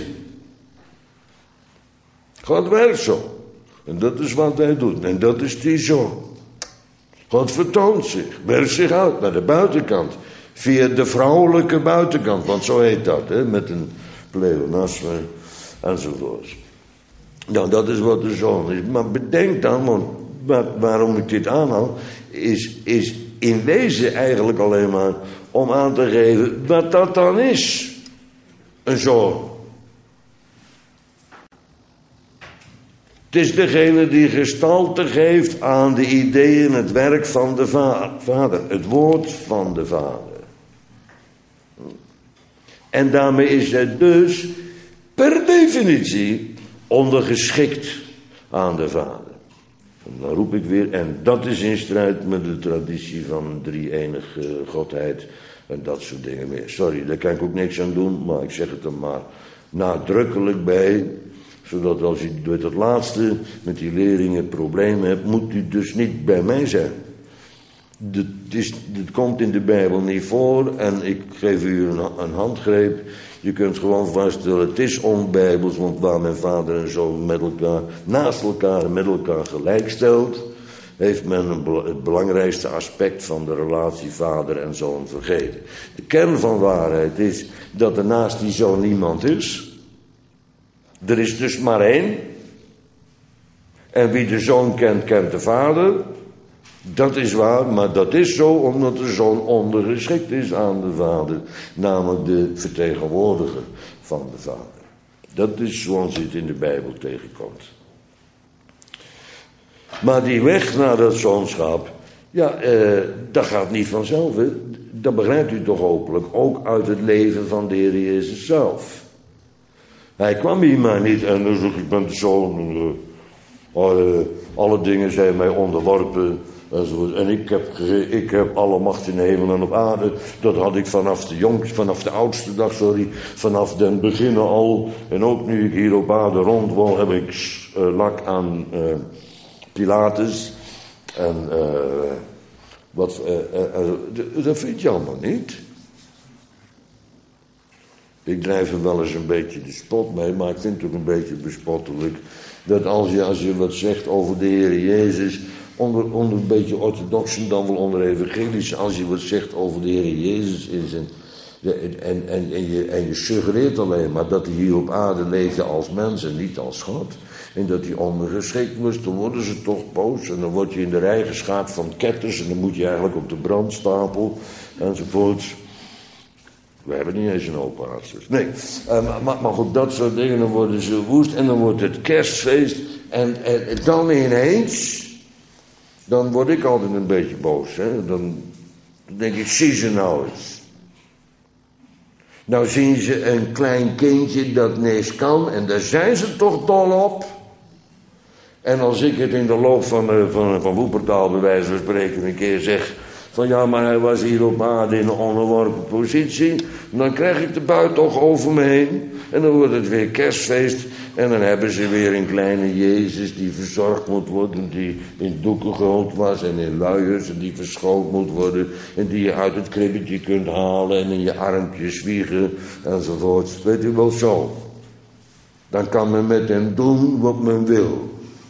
God werkt zo. En dat is wat hij doet. En dat is die zoon. God vertoont zich, werkt zich uit naar de buitenkant. Via de vrouwelijke buitenkant, want zo heet dat, hè, met een pleonasme enzovoort. Nou, dat is wat de zoon is. Maar bedenk dan, want waar, waarom ik dit aanhaal, is, is in wezen eigenlijk alleen maar om aan te geven wat dat dan is. Een zoon. Het is degene die gestalte geeft aan de ideeën, het werk van de Vader. Het woord van de Vader. En daarmee is hij dus per definitie ondergeschikt aan de Vader. En dan roep ik weer, en dat is in strijd met de traditie van drie-enige godheid en dat soort dingen meer. Sorry, daar kan ik ook niks aan doen, maar ik zeg het er maar nadrukkelijk bij. Zodat als u met het laatste, met die leerlingen problemen hebt, moet u dus niet bij mij zijn. Het, is, het komt in de Bijbel niet voor en ik geef u een, een handgreep. Je kunt gewoon vaststellen, het is onbijbels, want waar mijn vader en zoon met elkaar, naast elkaar en met elkaar gelijk stelt, heeft men een, het belangrijkste aspect van de relatie vader en zoon vergeten. De kern van waarheid is dat er naast die zoon niemand is. Er is dus maar één. En wie de zoon kent, kent de vader. Dat is waar, maar dat is zo omdat de zoon ondergeschikt is aan de vader. Namelijk de vertegenwoordiger van de vader. Dat is zoals je het in de Bijbel tegenkomt. Maar die weg naar dat zoonschap, ja, eh, dat gaat niet vanzelf. Hè? Dat begrijpt u toch hopelijk ook uit het leven van de Heer Jezus zelf. Hij kwam hier maar niet en dan zeg ik ben de zoon. En, uh, alle, alle dingen zijn mij onderworpen. Enzovoort. En ik heb, ik heb alle macht in de hemel en op aarde. Dat had ik vanaf de jongste, vanaf de oudste dag, sorry. Vanaf den beginnen al. En ook nu ik hier op aarde rondwol, heb ik uh, lak aan uh, Pilatus. En uh, wat, uh, uh, uh, dat vind je allemaal niet. Ik drijf er wel eens een beetje de spot mee, maar ik vind het ook een beetje bespottelijk. Dat als je, als je wat zegt over de Heer Jezus, onder, onder een beetje orthodoxen, dan wel onder evangelisch, als je wat zegt over de Heer Jezus in zijn, en, en, en, je, en je suggereert alleen maar dat hij hier op aarde leefde als mens en niet als God. En dat hij ondergeschikt was, dan worden ze toch boos. En dan word je in de rij geschaard van ketters en dan moet je eigenlijk op de brandstapel enzovoorts. We hebben niet eens een open hartstikke. Nee, uh, maar, maar goed, dat soort dingen, dan worden ze woest en dan wordt het kerstfeest. En, en, en dan ineens, dan word ik altijd een beetje boos. Hè? Dan denk ik, zie ze nou eens. Nou zien ze een klein kindje dat niks kan en daar zijn ze toch dol op. En als ik het in de loop van, uh, van, van woepertaal bij wijze van spreken een keer zeg, van ja, maar hij was hier op aarde in een onderworpen positie, dan krijg ik de buit toch over me heen. En dan wordt het weer kerstfeest. En dan hebben ze weer een kleine Jezus die verzorgd moet worden, die in doeken gehuld was en in luiers en die verschoond moet worden. En die je uit het kribbetje kunt halen en in je armpjes wiegen enzovoort. Weet u wel zo. Dan kan men met hem doen wat men wil.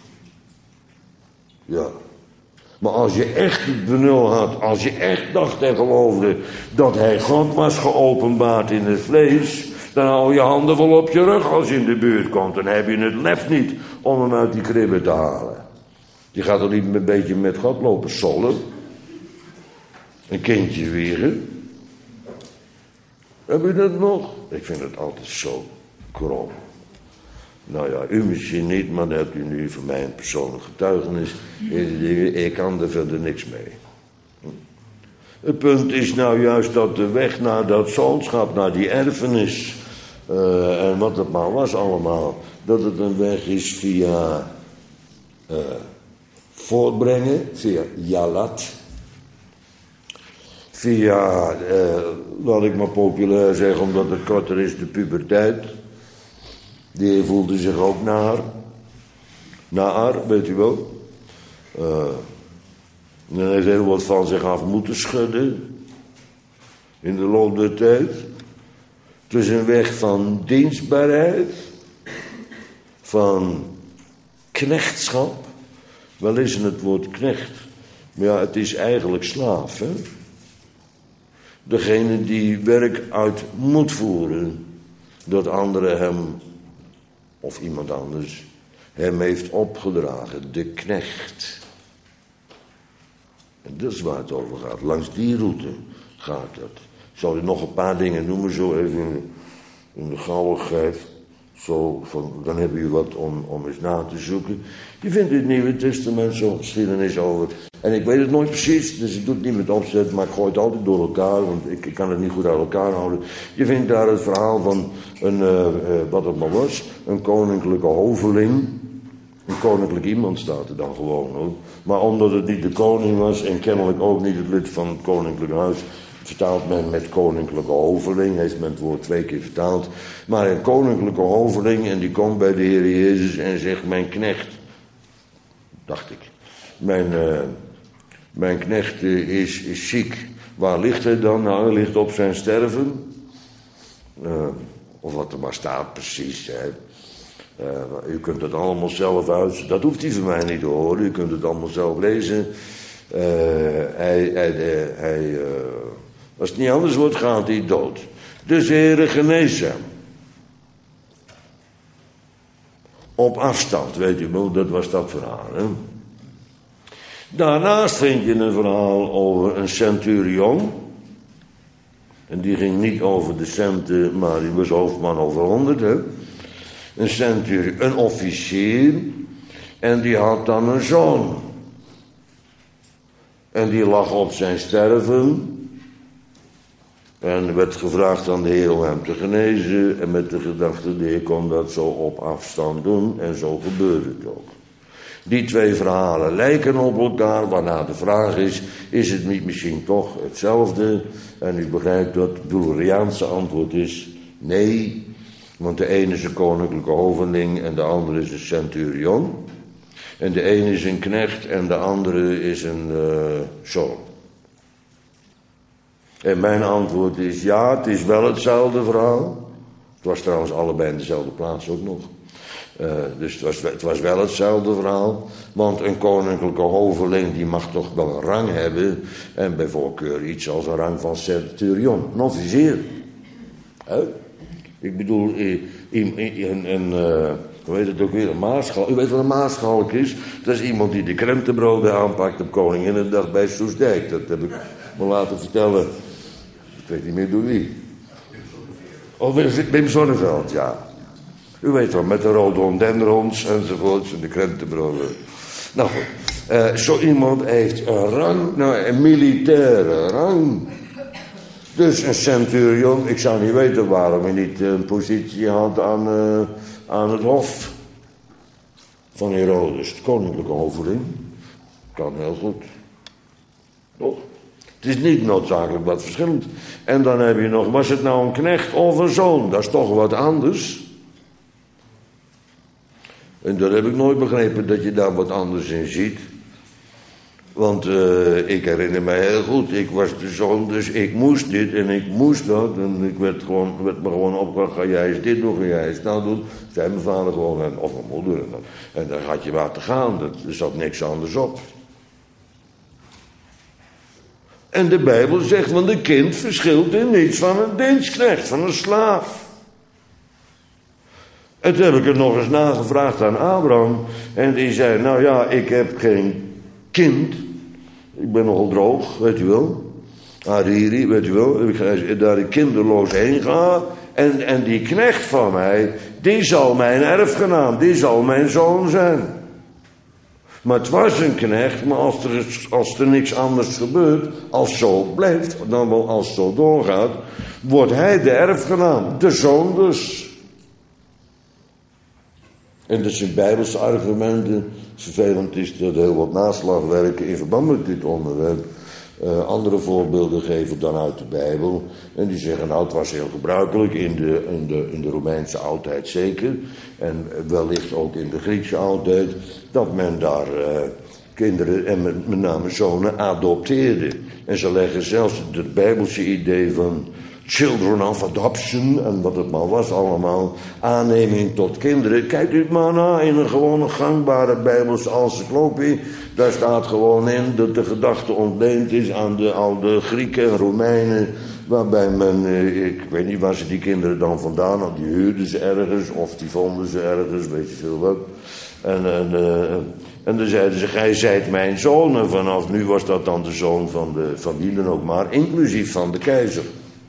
Ja. Maar als je echt het benul had, als je echt dacht en geloofde dat hij God was geopenbaard in het vlees, dan hou je handen vol op je rug als je in de buurt komt. Dan heb je het lef niet om hem uit die kribbe te halen. Je gaat er niet een beetje met God lopen sollen. Een kindje wiegen. Heb je dat nog? Ik vind het altijd zo krom. Nou ja, u misschien niet, maar dan hebt u nu voor mij een persoonlijk getuigenis. Ik kan er verder niks mee. Het punt is nou juist dat de weg naar dat zoonschap, naar die erfenis, uh, en wat het maar was allemaal, dat het een weg is via uh, voortbrengen via Jalat. Via, uh, laat ik maar populair zeggen, omdat het korter is, de puberteit. Die voelde zich ook naar. Naar, weet u wel. Uh, en hij heeft heel wat van zich af moeten schudden. In de loop der tijd. Het is een weg van dienstbaarheid. Van knechtschap. Wel is het woord knecht. Maar ja, het is eigenlijk slaaf, hè. Degene die werk uit moet voeren. Dat anderen hem, of iemand anders, hem heeft opgedragen. De knecht. En dat is waar het over gaat. Langs die route gaat het. Ik zal u nog een paar dingen noemen, zo even in de gauwigheid. Zo van, dan heb je wat om, om eens na te zoeken. Je vindt in het Nieuwe Testament zo'n geschiedenis over. En ik weet het nooit precies, dus ik doe het niet met opzet, maar ik gooi het altijd door elkaar, want ik, ik kan het niet goed uit elkaar houden. Je vindt daar het verhaal van een, uh, uh, wat het maar was, een koninklijke hoveling. Een koninklijk iemand staat er dan gewoon, hoor. Maar omdat het niet de koning was en kennelijk ook niet het lid van het koninklijke huis, vertaalt men met koninklijke hoveling, heeft men het woord twee keer vertaald. Maar een koninklijke hoveling, en die komt bij de Heer Jezus en zegt, mijn knecht, dacht ik, mijn, uh, mijn knecht uh, is, is ziek. Waar ligt hij dan? Nou, hij ligt op zijn sterven. Uh, of wat er maar staat precies, hè. Uh, u kunt het allemaal zelf uit, dat hoeft u van mij niet te horen, u kunt het allemaal zelf lezen. Uh, hij, hij, hij, hij uh, als het niet anders wordt, gaat hij dood. Dus de Heere geneest hem. Op afstand, weet u wel, dat was dat verhaal. Hè? Daarnaast vind je een verhaal over een centurion. En die ging niet over de centen, maar die was hoofdman over honderd. Hè? Een centurion, een officier. En die had dan een zoon. En die lag op zijn sterven. En werd gevraagd aan de Heer om hem te genezen. En met de gedachte, de Heer kon dat zo op afstand doen. En zo gebeurde het ook. Die twee verhalen lijken op elkaar. Waarna de vraag is, is het niet misschien toch hetzelfde? En u begrijpt dat het Bulgariaanse antwoord is nee. Want de ene is een koninklijke hoveling en de andere is een centurion. En de ene is een knecht en de andere is een uh, zoon. En mijn antwoord is ja, het is wel hetzelfde verhaal. Het was trouwens allebei in dezelfde plaats ook nog. Uh, dus het was, het was wel hetzelfde verhaal. Want een koninklijke hoveling die mag toch wel een rang hebben. En bij voorkeur iets als een rang van centurion. Een officier. Huh? Ik bedoel, een, een, uh, hoe heet het ook weer, een maarschalk. U weet wat een maarschalk is? Dat is iemand die de krentenbroden aanpakt op Koninginnedag bij Soestdijk. Dat heb ik me laten vertellen. Ik weet niet meer door wie. Oh, Wim Sonneveld, ja. U weet wel, met de rhododendrons enzovoorts en de krentenbroden. Nou goed, uh, zo iemand heeft een rang, nou een militaire rang. Dus een centurion, ik zou niet weten waarom hij niet een positie had aan, uh, aan het hof van Herodes, de koninklijke hoveling. Kan heel goed. Toch? Het is niet noodzakelijk wat verschillend. En dan heb je nog, was het nou een knecht of een zoon? Dat is toch wat anders. En dat heb ik nooit begrepen, dat je daar wat anders in ziet. Want uh, ik herinner mij heel goed, ik was de zoon, dus ik moest dit en ik moest dat. En ik werd, gewoon, werd me gewoon opgebracht, ga jij eens dit doen, ga jij eens dat doen. Zei mijn vader gewoon, en, of mijn moeder. En, en daar had je waar te gaan, dat, er zat niks anders op. En de Bijbel zegt, want een kind verschilt in niets van een dienstknecht, van een slaaf. En toen heb ik het nog eens nagevraagd aan Abraham. En die zei, nou ja, ik heb geen kind. Ik ben nogal droog, weet u wel. Hariri, weet u wel. Ik ga daar ik kinderloos heen ga. En, en die knecht van mij, die zal mijn erfgenaam, die zal mijn zoon zijn. Maar het was een knecht, maar als er, als er niks anders gebeurt, als het zo blijft, dan wel als het zo doorgaat, wordt hij de erfgenaam, de zoon dus. En dat zijn Bijbelse argumenten. Vervelend is dat heel wat naslagwerken in verband met dit onderwerp uh, andere voorbeelden geven dan uit de Bijbel. En die zeggen, nou, het was heel gebruikelijk in de, in de, in de Romeinse oudheid zeker. En wellicht ook in de Griekse oudheid. Dat men daar uh, kinderen en met, met name zonen adopteerde. En ze leggen zelfs het Bijbelse idee van children of adoption, en wat het maar was allemaal, aanneming tot kinderen. Kijk u maar na in een gewone gangbare Bijbelse encyclopedie. Daar staat gewoon in dat de gedachte ontleend is aan de oude Grieken en Romeinen, waarbij men, ik weet niet waar ze die kinderen dan vandaan hadden, die huurden ze ergens, of die vonden ze ergens, weet je veel wat. En, en, uh, en dan zeiden ze, gij zijt mijn zoon, en vanaf nu was dat dan de zoon van de, van wie dan ook maar, inclusief van de keizer.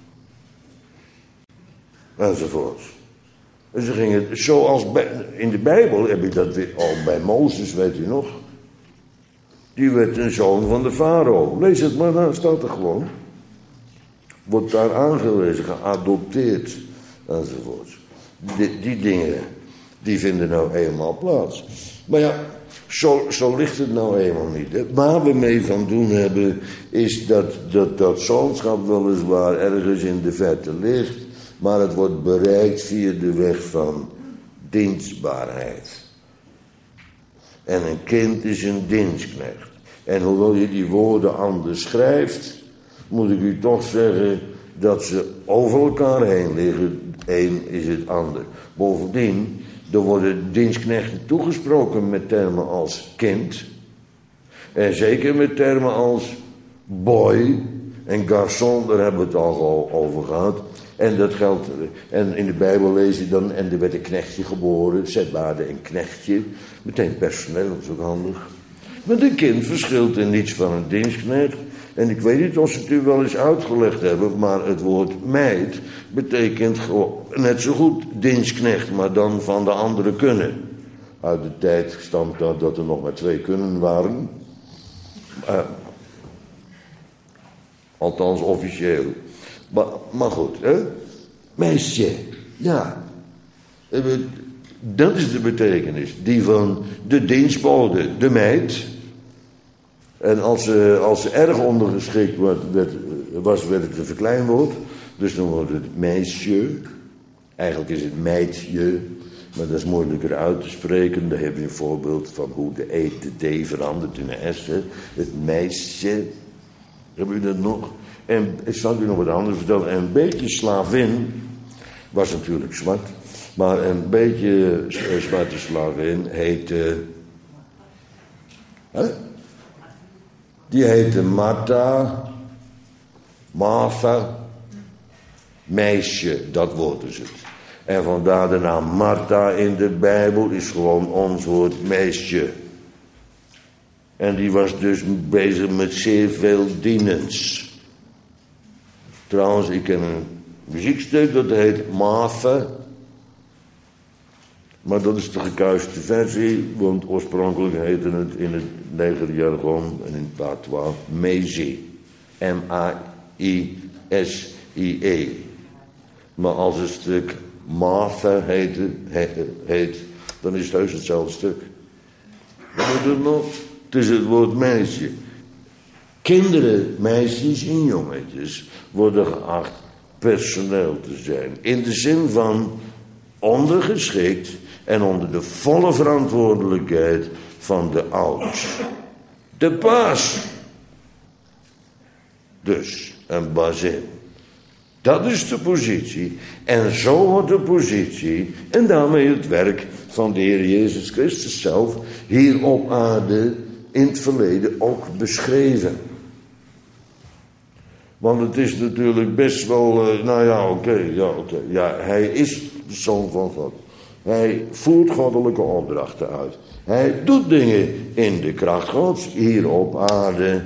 Enzovoort. En ze gingen, zoals bij, in de Bijbel heb je dat weer, al bij Mozes, weet u nog. Die werd een zoon van de farao. Lees het maar, daar staat er gewoon. Wordt daar aangewezen, geadopteerd, enzovoort. Die, die dingen, die vinden nou eenmaal plaats. Maar ja, zo, zo ligt het nou eenmaal niet. Hè. Waar we mee van doen hebben, is dat dat, dat zoonschap weliswaar ergens in de verte ligt, maar het wordt bereikt via de weg van dienstbaarheid. En een kind is een dienstknecht. En hoewel je die woorden anders schrijft, moet ik u toch zeggen dat ze over elkaar heen liggen. Eén is het ander. Bovendien, er worden dienstknechten toegesproken met termen als kind. En zeker met termen als boy en garçon, daar hebben we het al over gehad. En dat geldt, en in de Bijbel lees je dan, en er werd een knechtje geboren, zetbaarde een knechtje, meteen personeel, dat is ook handig. Maar een kind verschilt in niets van een dienstknecht. En ik weet niet of ze het u wel eens uitgelegd hebben, maar het woord meid betekent gewoon net zo goed dienstknecht, maar dan van de andere kunnen. Uit de tijd stamt dat, dat er nog maar twee kunnen waren. Uh, althans officieel. Maar, maar goed, hè? Meisje, ja. Dat is de betekenis. Die van de dienstbode, de meid. En als ze, als ze erg ondergeschikt werd, werd, was, werd het een verkleinwoord. Dus dan wordt het meisje. Eigenlijk is het meidje. Maar dat is moeilijker uit te spreken. Daar heb je een voorbeeld van hoe de E, de D verandert in een S. Hè? Het meisje. Hebben u dat nog? En ik zal u nog wat anders vertellen. Een beetje slavin was natuurlijk zwart. Maar een beetje zwarte slavin heette... Hè? Die heette Martha, Martha, meisje, dat woord is het. En vandaar de naam Martha in de Bijbel is gewoon ons woord meisje. En die was dus bezig met zeer veel dienens. Trouwens, ik ken een muziekstuk dat heet Martha. Maar dat is de gekuiste versie, want oorspronkelijk heette het in het negerjargon en in het patois Maisie. M A I S I E. Maar als het stuk Martha heet, heet, dan is het heus hetzelfde stuk. Wat moet het nog? Het is het woord meisje. Kinderen, meisjes en jongetjes worden geacht personeel te zijn. In de zin van ondergeschikt en onder de volle verantwoordelijkheid van de ouders. De baas. Dus een bazin. Dat is de positie. En zo wordt de positie en daarmee het werk van de Heer Jezus Christus zelf hier op aarde in het verleden ook beschreven. Want het is natuurlijk best wel, uh, nou ja, oké, okay, ja, oké. Okay. Ja, hij is de Zoon van God. Hij voert goddelijke opdrachten uit. Hij doet dingen in de kracht Gods hier op aarde.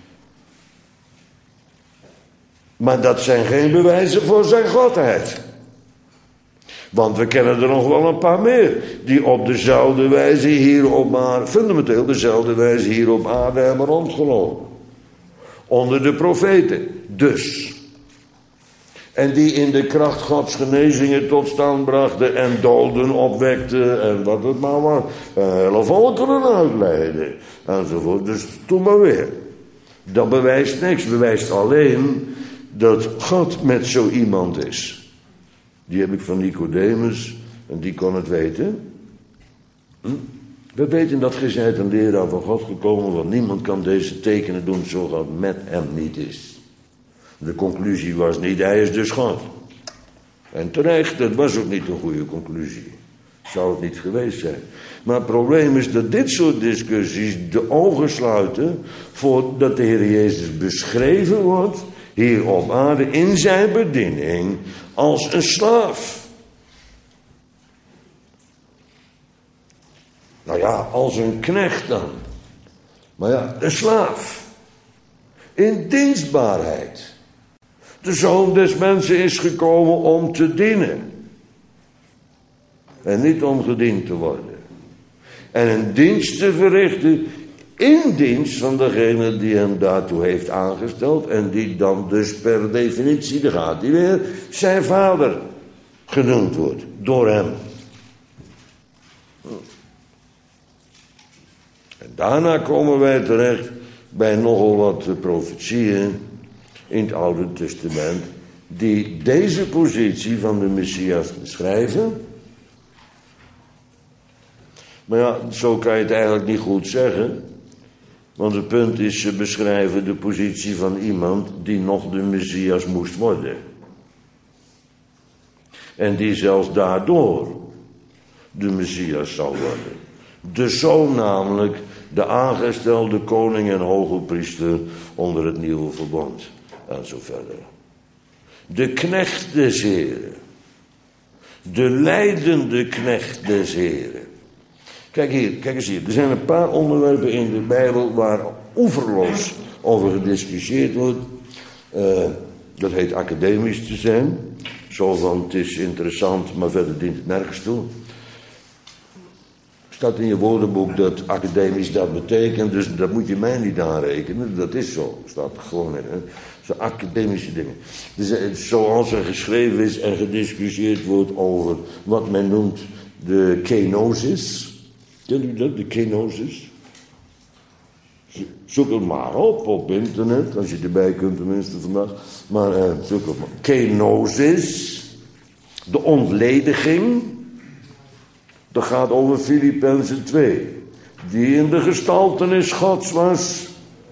Maar dat zijn geen bewijzen voor zijn godheid. Want we kennen er nog wel een paar meer. Die op dezelfde wijze hier op aarde, fundamenteel dezelfde wijze hier op aarde hebben rondgelopen. Onder de profeten. Dus. En die in de kracht Gods genezingen tot stand brachten en doden opwekten en wat het maar was. En hele volkeren uitleiden enzovoort. Dus doe maar weer. Dat bewijst niks. Bewijst alleen dat God met zo iemand is. Die heb ik van Nicodemus en die kon het weten. Hm? We weten dat gij zijt een leraar van God gekomen, want niemand kan deze tekenen doen zo God met hem niet is. De conclusie was niet, hij is dus God. En terecht, dat was ook niet een goede conclusie. Zou het niet geweest zijn. Maar het probleem is dat dit soort discussies de ogen sluiten voordat de Heer Jezus beschreven wordt hier op aarde in zijn bediening als een slaaf. Nou ja, als een knecht dan. Maar ja, een slaaf. In dienstbaarheid. De Zoon des Mensen is gekomen om te dienen. En niet om gediend te worden. En een dienst te verrichten in dienst van degene die hem daartoe heeft aangesteld. En die dan dus per definitie, daar gaat hij weer, zijn vader genoemd wordt. Door hem. En daarna komen wij terecht bij nogal wat profetieën in het Oude Testament, die deze positie van de Messias beschrijven. Maar ja, zo kan je het eigenlijk niet goed zeggen. Want het punt is, ze beschrijven de positie van iemand die nog de Messias moest worden. En die zelfs daardoor de Messias zal worden. De Zoon namelijk, de aangestelde koning en hoge priester onder het nieuwe verbond. En zo verder. De knecht des Heren. De leidende knecht des Heren. Kijk hier, kijk eens hier. Er zijn een paar onderwerpen in de Bijbel waar oeverloos over gediscussieerd wordt. Uh, dat heet academisch te zijn. Zo van, het is interessant, maar verder dient het nergens toe. Staat in je woordenboek dat academisch dat betekent, dus dat moet je mij niet aanrekenen. Dat is zo, staat er gewoon in. Hè? Zo academische dingen. Dus zoals er geschreven is en gediscussieerd wordt over wat men noemt de kenosis. Kent u dat, de kenosis? Zoek het maar op op internet, als je erbij kunt tenminste vandaag. Maar eh, zoek het maar. Kenosis, de ontlediging. Dat gaat over Filippenzen twee. Die in de gestaltenis Gods was.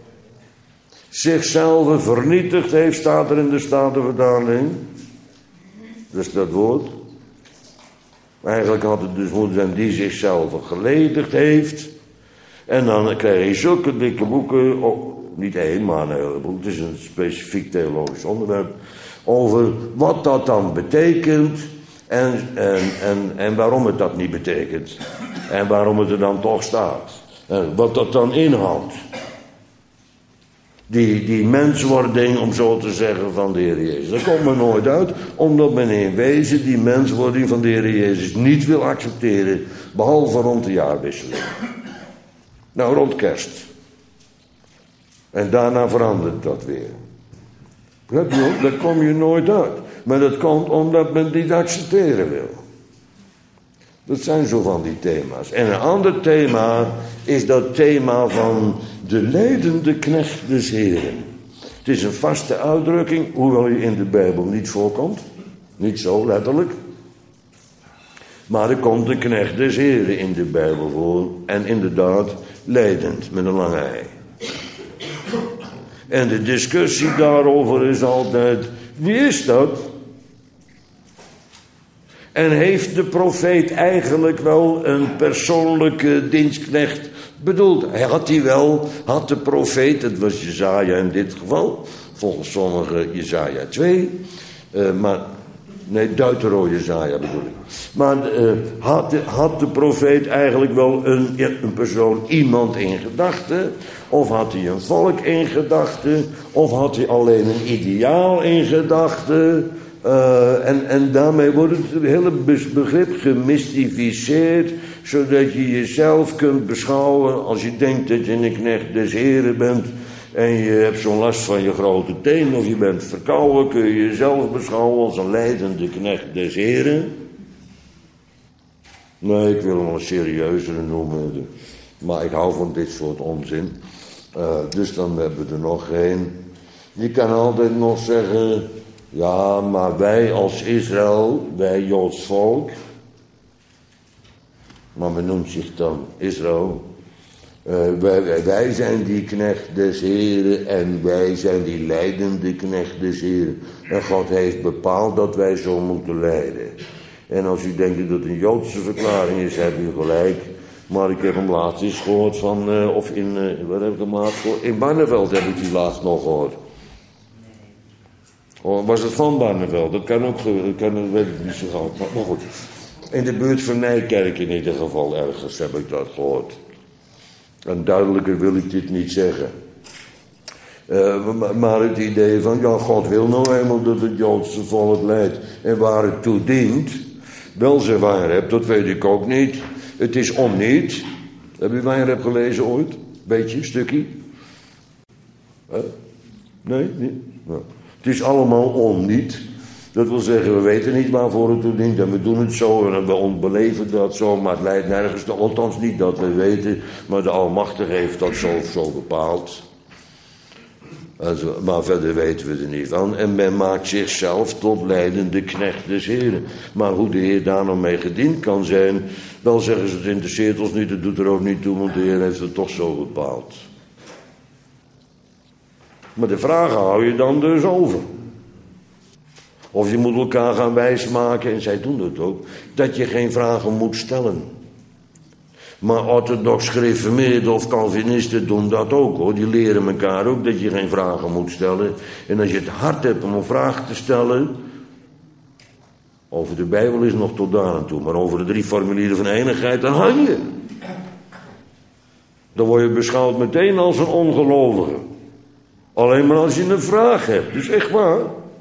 Zichzelf vernietigd heeft, staat er in de Statenvertaling. Dat is dat woord. Eigenlijk had het dus moeten zijn die zichzelf geledigd heeft. En dan krijg je zulke dikke boeken. Oh, niet één, maar een hele boek. Het is een specifiek theologisch onderwerp. Over wat dat dan betekent. En, en, en, en waarom het dat niet betekent. En waarom het er dan toch staat. En wat dat dan inhoudt. Die, die menswording, om zo te zeggen, van de Heer Jezus. Dat komt men nooit uit, omdat men in wezen die menswording van de Heer Jezus niet wil accepteren. Behalve rond de jaarwisseling. Nou, rond kerst. En daarna verandert dat weer. Begrijp je ook? Daar kom je nooit uit. Maar dat komt omdat men niet accepteren wil. Dat zijn zo van die thema's. En een ander thema is dat thema van de leidende knecht des Heren. Het is een vaste uitdrukking, hoewel die in de Bijbel niet voorkomt. Niet zo letterlijk. Maar er komt de knecht des Heren in de Bijbel voor. En inderdaad, leidend, met een lange ei. En de discussie daarover is altijd, wie is dat? En heeft de profeet eigenlijk wel een persoonlijke dienstknecht bedoeld? Hij had hij wel, had de profeet, het was Jesaja in dit geval, volgens sommigen Jesaja twee, uh, maar, nee, Deutero Jesaja bedoel ik. Maar uh, had, de, had de profeet eigenlijk wel een, een persoon, iemand in gedachten? Of had hij een volk in gedachten? Of had hij alleen een ideaal in gedachten? Uh, en, en daarmee wordt het hele begrip gemystificeerd, zodat je jezelf kunt beschouwen als je denkt dat je een knecht des Heren bent. en je hebt zo'n last van je grote teen of je bent verkouden, kun je jezelf beschouwen als een lijdende knecht des Heren. Nee, ik wil hem wel serieuzer noemen, maar ik hou van dit soort onzin. Uh, dus dan hebben we er nog geen. Je kan altijd nog zeggen, ja, maar wij als Israël, wij Joods volk, maar men noemt zich dan Israël. Uh, wij, wij zijn die knecht des Heren en wij zijn die leidende knecht des Heren. En God heeft bepaald dat wij zo moeten lijden. En als u denkt dat het een Joodse verklaring is, heb u gelijk. Maar ik heb hem laatst eens gehoord van, uh, of in, uh, waar heb ik hem laatst gehoord? In Barneveld heb ik die laatst nog gehoord. Oh, was het van Barneveld? Dat kan ook, dat, kan, dat weet ik niet zo gauw. Maar, maar goed, in de buurt van Nijkerk in ieder geval ergens heb ik dat gehoord. En duidelijker wil ik dit niet zeggen. Uh, maar het idee van, ja, God wil nou eenmaal dat het Joodse volk leidt. En waar het toe dient, wel zijn Weinreb, dat weet ik ook niet. Het is om niet. Heb u Weinreb gelezen ooit? Beetje, een stukje? Huh? Nee, niet? Nou. Het is allemaal om niet. Dat wil zeggen, we weten niet waarvoor het toe dient en we doen het zo en we ontbeleven dat zo, maar het leidt nergens toe. Althans niet dat we weten, maar de Almachtige heeft dat zo of zo bepaald. Also, maar verder weten we er niet van. En men maakt zichzelf tot leidende knecht des Heren. Maar hoe de Heer daar nou mee gediend kan zijn, wel zeggen ze, het interesseert ons niet, het doet er ook niet toe, want de Heer heeft het toch zo bepaald. Maar de vragen hou je dan dus over. Of je moet elkaar gaan wijsmaken, en zij doen dat ook, dat je geen vragen moet stellen. Maar orthodox gereformeerden of Calvinisten doen dat ook hoor. Die leren elkaar ook dat je geen vragen moet stellen. En als je het hart hebt om een vraag te stellen, over de Bijbel is nog tot daar aan toe, maar over de drie formulieren van enigheid, dan hang je. Dan word je beschouwd meteen als een ongelovige. Alleen maar als je een vraag hebt, dus echt waar.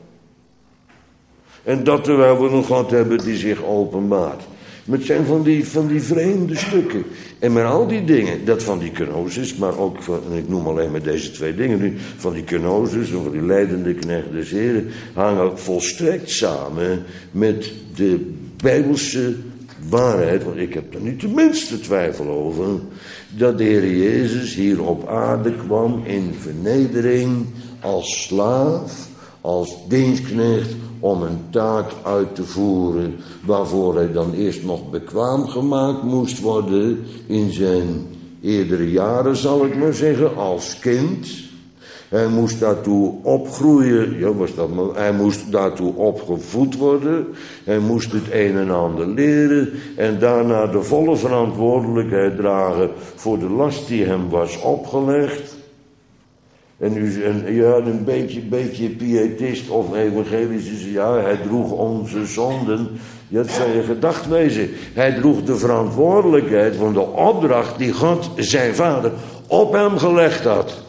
En dat terwijl we een God hebben die zich openbaart. Maar het zijn van die, van die vreemde stukken. En met al die dingen, dat van die kenosis, maar ook van, en ik noem alleen maar deze twee dingen nu, van die kenosis en van die leidende knecht des Heren, hangen volstrekt samen met de Bijbelse waarheid, want ik heb er niet de minste twijfel over, dat de Heer Jezus hier op aarde kwam in vernedering als slaaf, als dienstknecht, om een taak uit te voeren waarvoor hij dan eerst nog bekwaam gemaakt moest worden in zijn eerdere jaren, zal ik maar zeggen, als kind. Hij moest daartoe opgroeien, ja, was dat maar, hij moest daartoe opgevoed worden, hij moest het een en ander leren en daarna de volle verantwoordelijkheid dragen voor de last die hem was opgelegd. En nu en, ja, een beetje, beetje pietist of evangelisch is, ja, hij droeg onze zonden. Ja, dat zou je gedacht wezen. Hij droeg de verantwoordelijkheid van de opdracht die God, zijn vader, op hem gelegd had.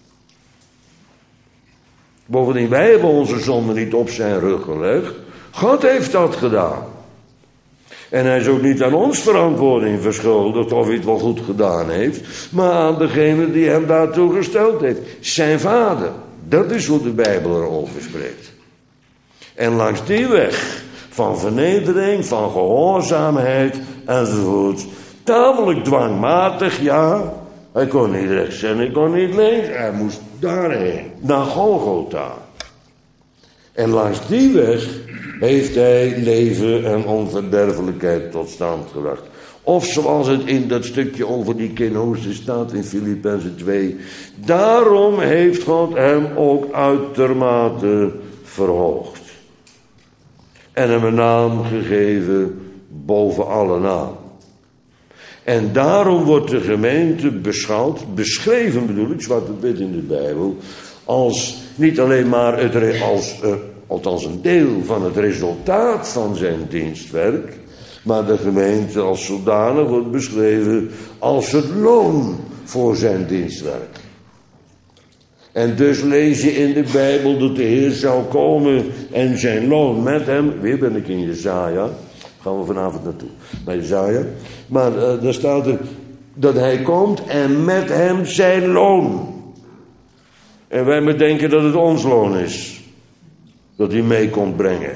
Bovendien, wij hebben onze zonden niet op zijn rug gelegd. God heeft dat gedaan. En hij is ook niet aan ons verantwoording verschuldigd of hij het wel goed gedaan heeft, maar aan degene die hem daartoe gesteld heeft. Zijn vader. Dat is hoe de Bijbel erover spreekt. En langs die weg van vernedering, van gehoorzaamheid enzovoort, tamelijk dwangmatig, ja. Hij kon niet rechts en hij kon niet links. Hij moest daarheen, naar Golgotha. En langs die weg heeft hij leven en onverderfelijkheid tot stand gebracht. Of zoals het in dat stukje over die kenosis staat in Filippenzen twee. Daarom heeft God hem ook uitermate verhoogd. En hem een naam gegeven boven alle naam. En daarom wordt de gemeente beschouwd, beschreven bedoel ik, zwart op wit in de Bijbel, als niet alleen maar het, als, uh, althans een deel van het resultaat van zijn dienstwerk, maar de gemeente als zodanig wordt beschreven als het loon voor zijn dienstwerk. En dus lees je in de Bijbel dat de Heer zou komen en zijn loon met hem, weer ben ik in Jesaja, gaan we vanavond naartoe, naar Jesaja, maar uh, daar staat er dat hij komt en met hem zijn loon. En wij bedenken dat het ons loon is. Dat hij mee komt brengen.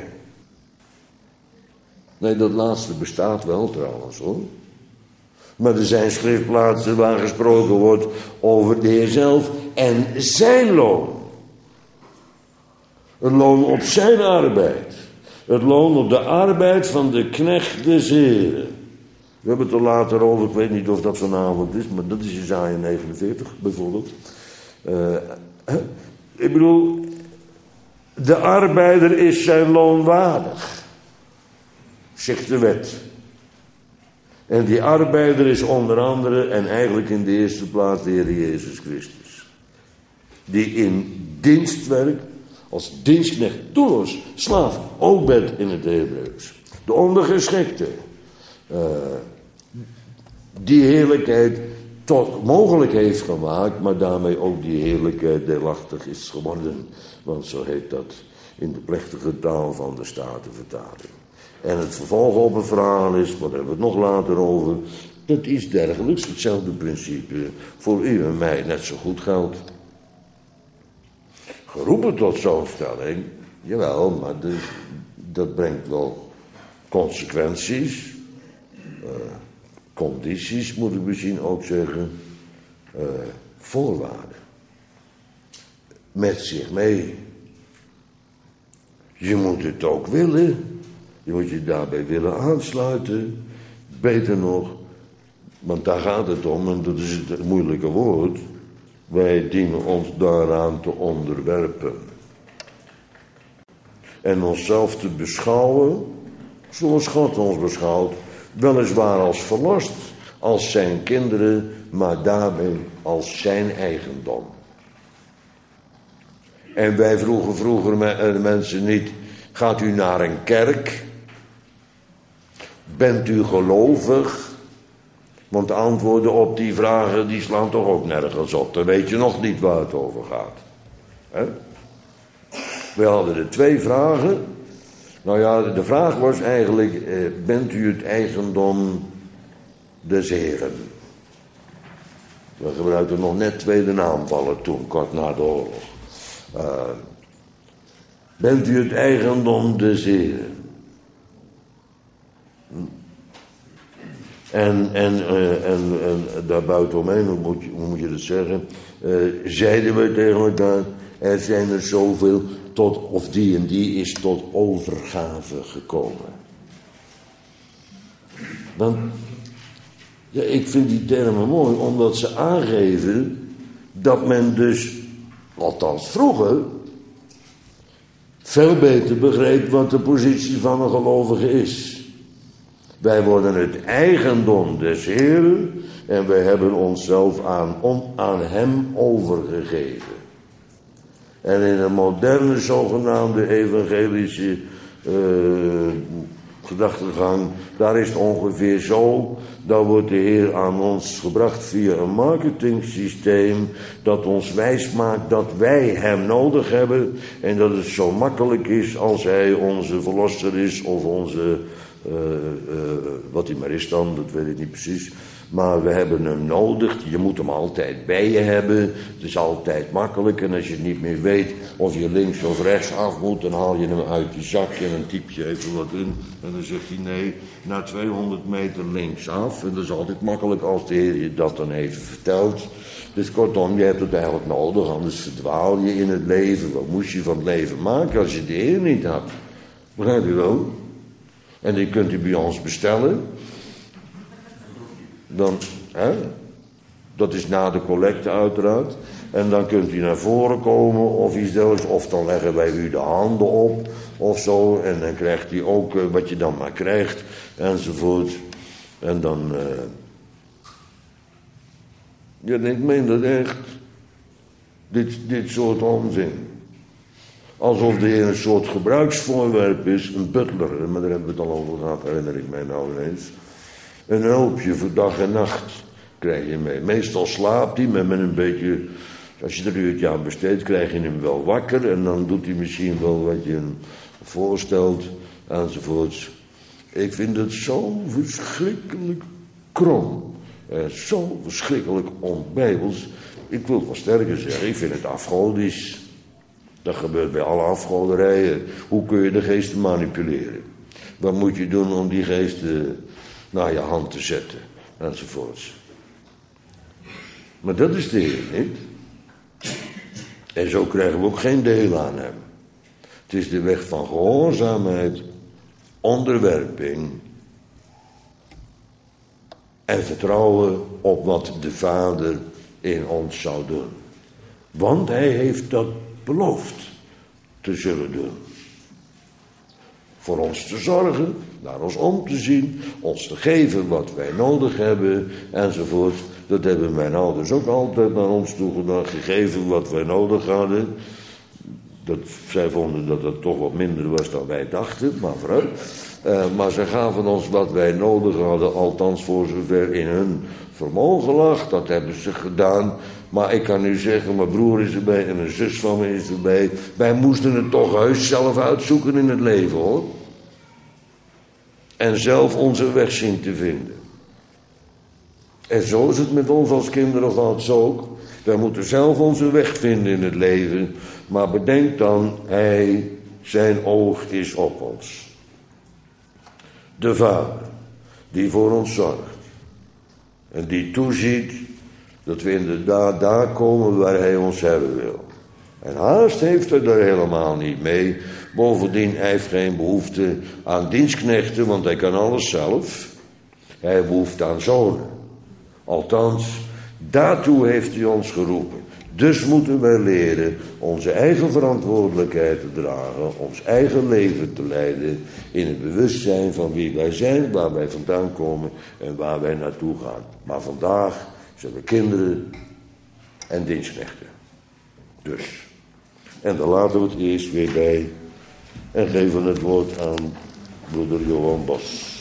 Nee, dat laatste bestaat wel trouwens hoor. Maar er zijn schriftplaatsen waar gesproken wordt over de Heer zelf en zijn loon. Het loon op zijn arbeid. Het loon op de arbeid van de knecht des Heren. We hebben het er later over, ik weet niet of dat vanavond is, maar dat is Jesaja negenenveertig bijvoorbeeld. Uh, ik bedoel, de arbeider is zijn loon waardig, zegt de wet. En die arbeider is onder andere en eigenlijk in de eerste plaats de Heer Jezus Christus. Die in dienstwerk, als dienstknecht, doulos, slaaf, ook bent in het Hebreeuws. De ondergeschikte. Uh, die heerlijkheid tot mogelijk heeft gemaakt, maar daarmee ook die heerlijkheid deelachtig is geworden. Want zo heet dat in de plechtige taal van de Statenvertaling. En het vervolg op het verhaal is, wat hebben we het nog later over, dat is dergelijks hetzelfde principe voor u en mij net zo goed geldt. Geroepen tot zo'n stelling, jawel, maar de, dat brengt wel consequenties, uh, condities moet ik misschien ook zeggen, uh, voorwaarden met zich mee. Je moet het ook willen. Je moet je daarbij willen aansluiten. Beter nog, want daar gaat het om, en dat is het moeilijke woord. Wij dienen ons daaraan te onderwerpen. En onszelf te beschouwen, zoals God ons beschouwt, weliswaar als verlost, als zijn kinderen, maar daarbij als zijn eigendom. En wij vroegen vroeger de mensen niet, gaat u naar een kerk? Bent u gelovig? Want de antwoorden op die vragen, die slaan toch ook nergens op. Dan weet je nog niet waar het over gaat. He? We hadden er twee vragen. Nou ja, de vraag was eigenlijk, eh, bent u het eigendom des Heren? We gebruikten nog net tweede naamvallen toen, kort na de oorlog. Uh, bent u het eigendom des Heren? En, en, uh, en, en daarbuitenomheen, hoe moet, je, hoe moet je dat zeggen, uh, zeiden we tegen elkaar, er zijn er zoveel tot, of die en die is tot overgave gekomen. Want, ja, ik vind die termen mooi, omdat ze aangeven dat men dus, althans vroeger, veel beter begreep wat de positie van een gelovige is. Wij worden het eigendom des Heren en wij hebben onszelf aan, on, aan hem overgegeven. En in een moderne zogenaamde evangelische uh, gedachtegang, daar is het ongeveer zo, daar wordt de Heer aan ons gebracht via een marketingsysteem dat ons wijsmaakt dat wij hem nodig hebben en dat het zo makkelijk is als hij onze verlosser is of onze, uh, uh, wat hij maar is dan, dat weet ik niet precies. Maar we hebben hem nodig, je moet hem altijd bij je hebben, het is altijd makkelijk. En als je niet meer weet of je links of rechts af moet, dan haal je hem uit je zakje en dan typ je even wat in. En dan zegt hij nee, na tweehonderd meter links af. En dat is altijd makkelijk als de Heer je dat dan even vertelt. Dus kortom, je hebt het eigenlijk nodig, anders verdwaal je in het leven. Wat moest je van het leven maken als je de Heer niet had? Begrijp je wel? En die kunt u bij ons bestellen. Dan, hè, dat is na de collecte uiteraard. En dan kunt u naar voren komen of iets dergelijks. Of dan leggen wij u de handen op of zo. En dan krijgt u ook uh, wat je dan maar krijgt. Enzovoort. En dan... Uh... Ja, ik meen dat echt. Dit, dit soort onzin. Alsof de Heer een soort gebruiksvoorwerp is. Een butler. Maar daar hebben we het al over gehad, herinner ik mij nou ineens. Een hulpje voor dag en nacht krijg je mee. Meestal slaapt hij, maar met een beetje... Als je er een uurtje aan besteedt, krijg je hem wel wakker. En dan doet hij misschien wel wat je hem voorstelt, enzovoorts. Ik vind het zo verschrikkelijk krom. Uh, zo verschrikkelijk onbijbels. ik wil het wel sterker zeggen, ik vind het afgodisch. Dat gebeurt bij alle afgoderijen. Hoe kun je de geesten manipuleren? Wat moet je doen om die geesten naar je hand te zetten? Enzovoorts. Maar dat is de Heer niet. En zo krijgen we ook geen deel aan hem. Het is de weg van gehoorzaamheid, onderwerping en vertrouwen op wat de Vader in ons zou doen. Want hij heeft dat beloofd te zullen doen. Voor ons te zorgen, naar ons om te zien, ons te geven wat wij nodig hebben, enzovoort. Dat hebben mijn ouders ook altijd naar ons toe gedaan, gegeven wat wij nodig hadden. Dat, zij vonden dat het toch wat minder was dan wij dachten, maar vooruit. Uh, maar ze gaven ons wat wij nodig hadden, althans voor zover in hun vermogen lag. Dat hebben ze gedaan. Maar ik kan u zeggen, mijn broer is erbij en een zus van me is erbij. Wij moesten het toch heus zelf uitzoeken in het leven, hoor. En zelf onze weg zien te vinden. En zo is het met ons als kinderen gehad ook. Wij moeten zelf onze weg vinden in het leven. Maar bedenk dan, hij, zijn oog is op ons. De Vader, die voor ons zorgt. En die toeziet dat we inderdaad daar komen waar hij ons hebben wil. En haast heeft hij daar helemaal niet mee. Bovendien, hij heeft geen behoefte aan dienstknechten, want hij kan alles zelf. Hij behoeft aan zonen. Althans, daartoe heeft hij ons geroepen. Dus moeten wij leren onze eigen verantwoordelijkheid te dragen, ons eigen leven te leiden in het bewustzijn van wie wij zijn, waar wij vandaan komen en waar wij naartoe gaan. Maar vandaag zijn we kinderen en dienstknechten. Dus. En daar laten we het eerst weer bij en geven het woord aan broeder Johan Bos.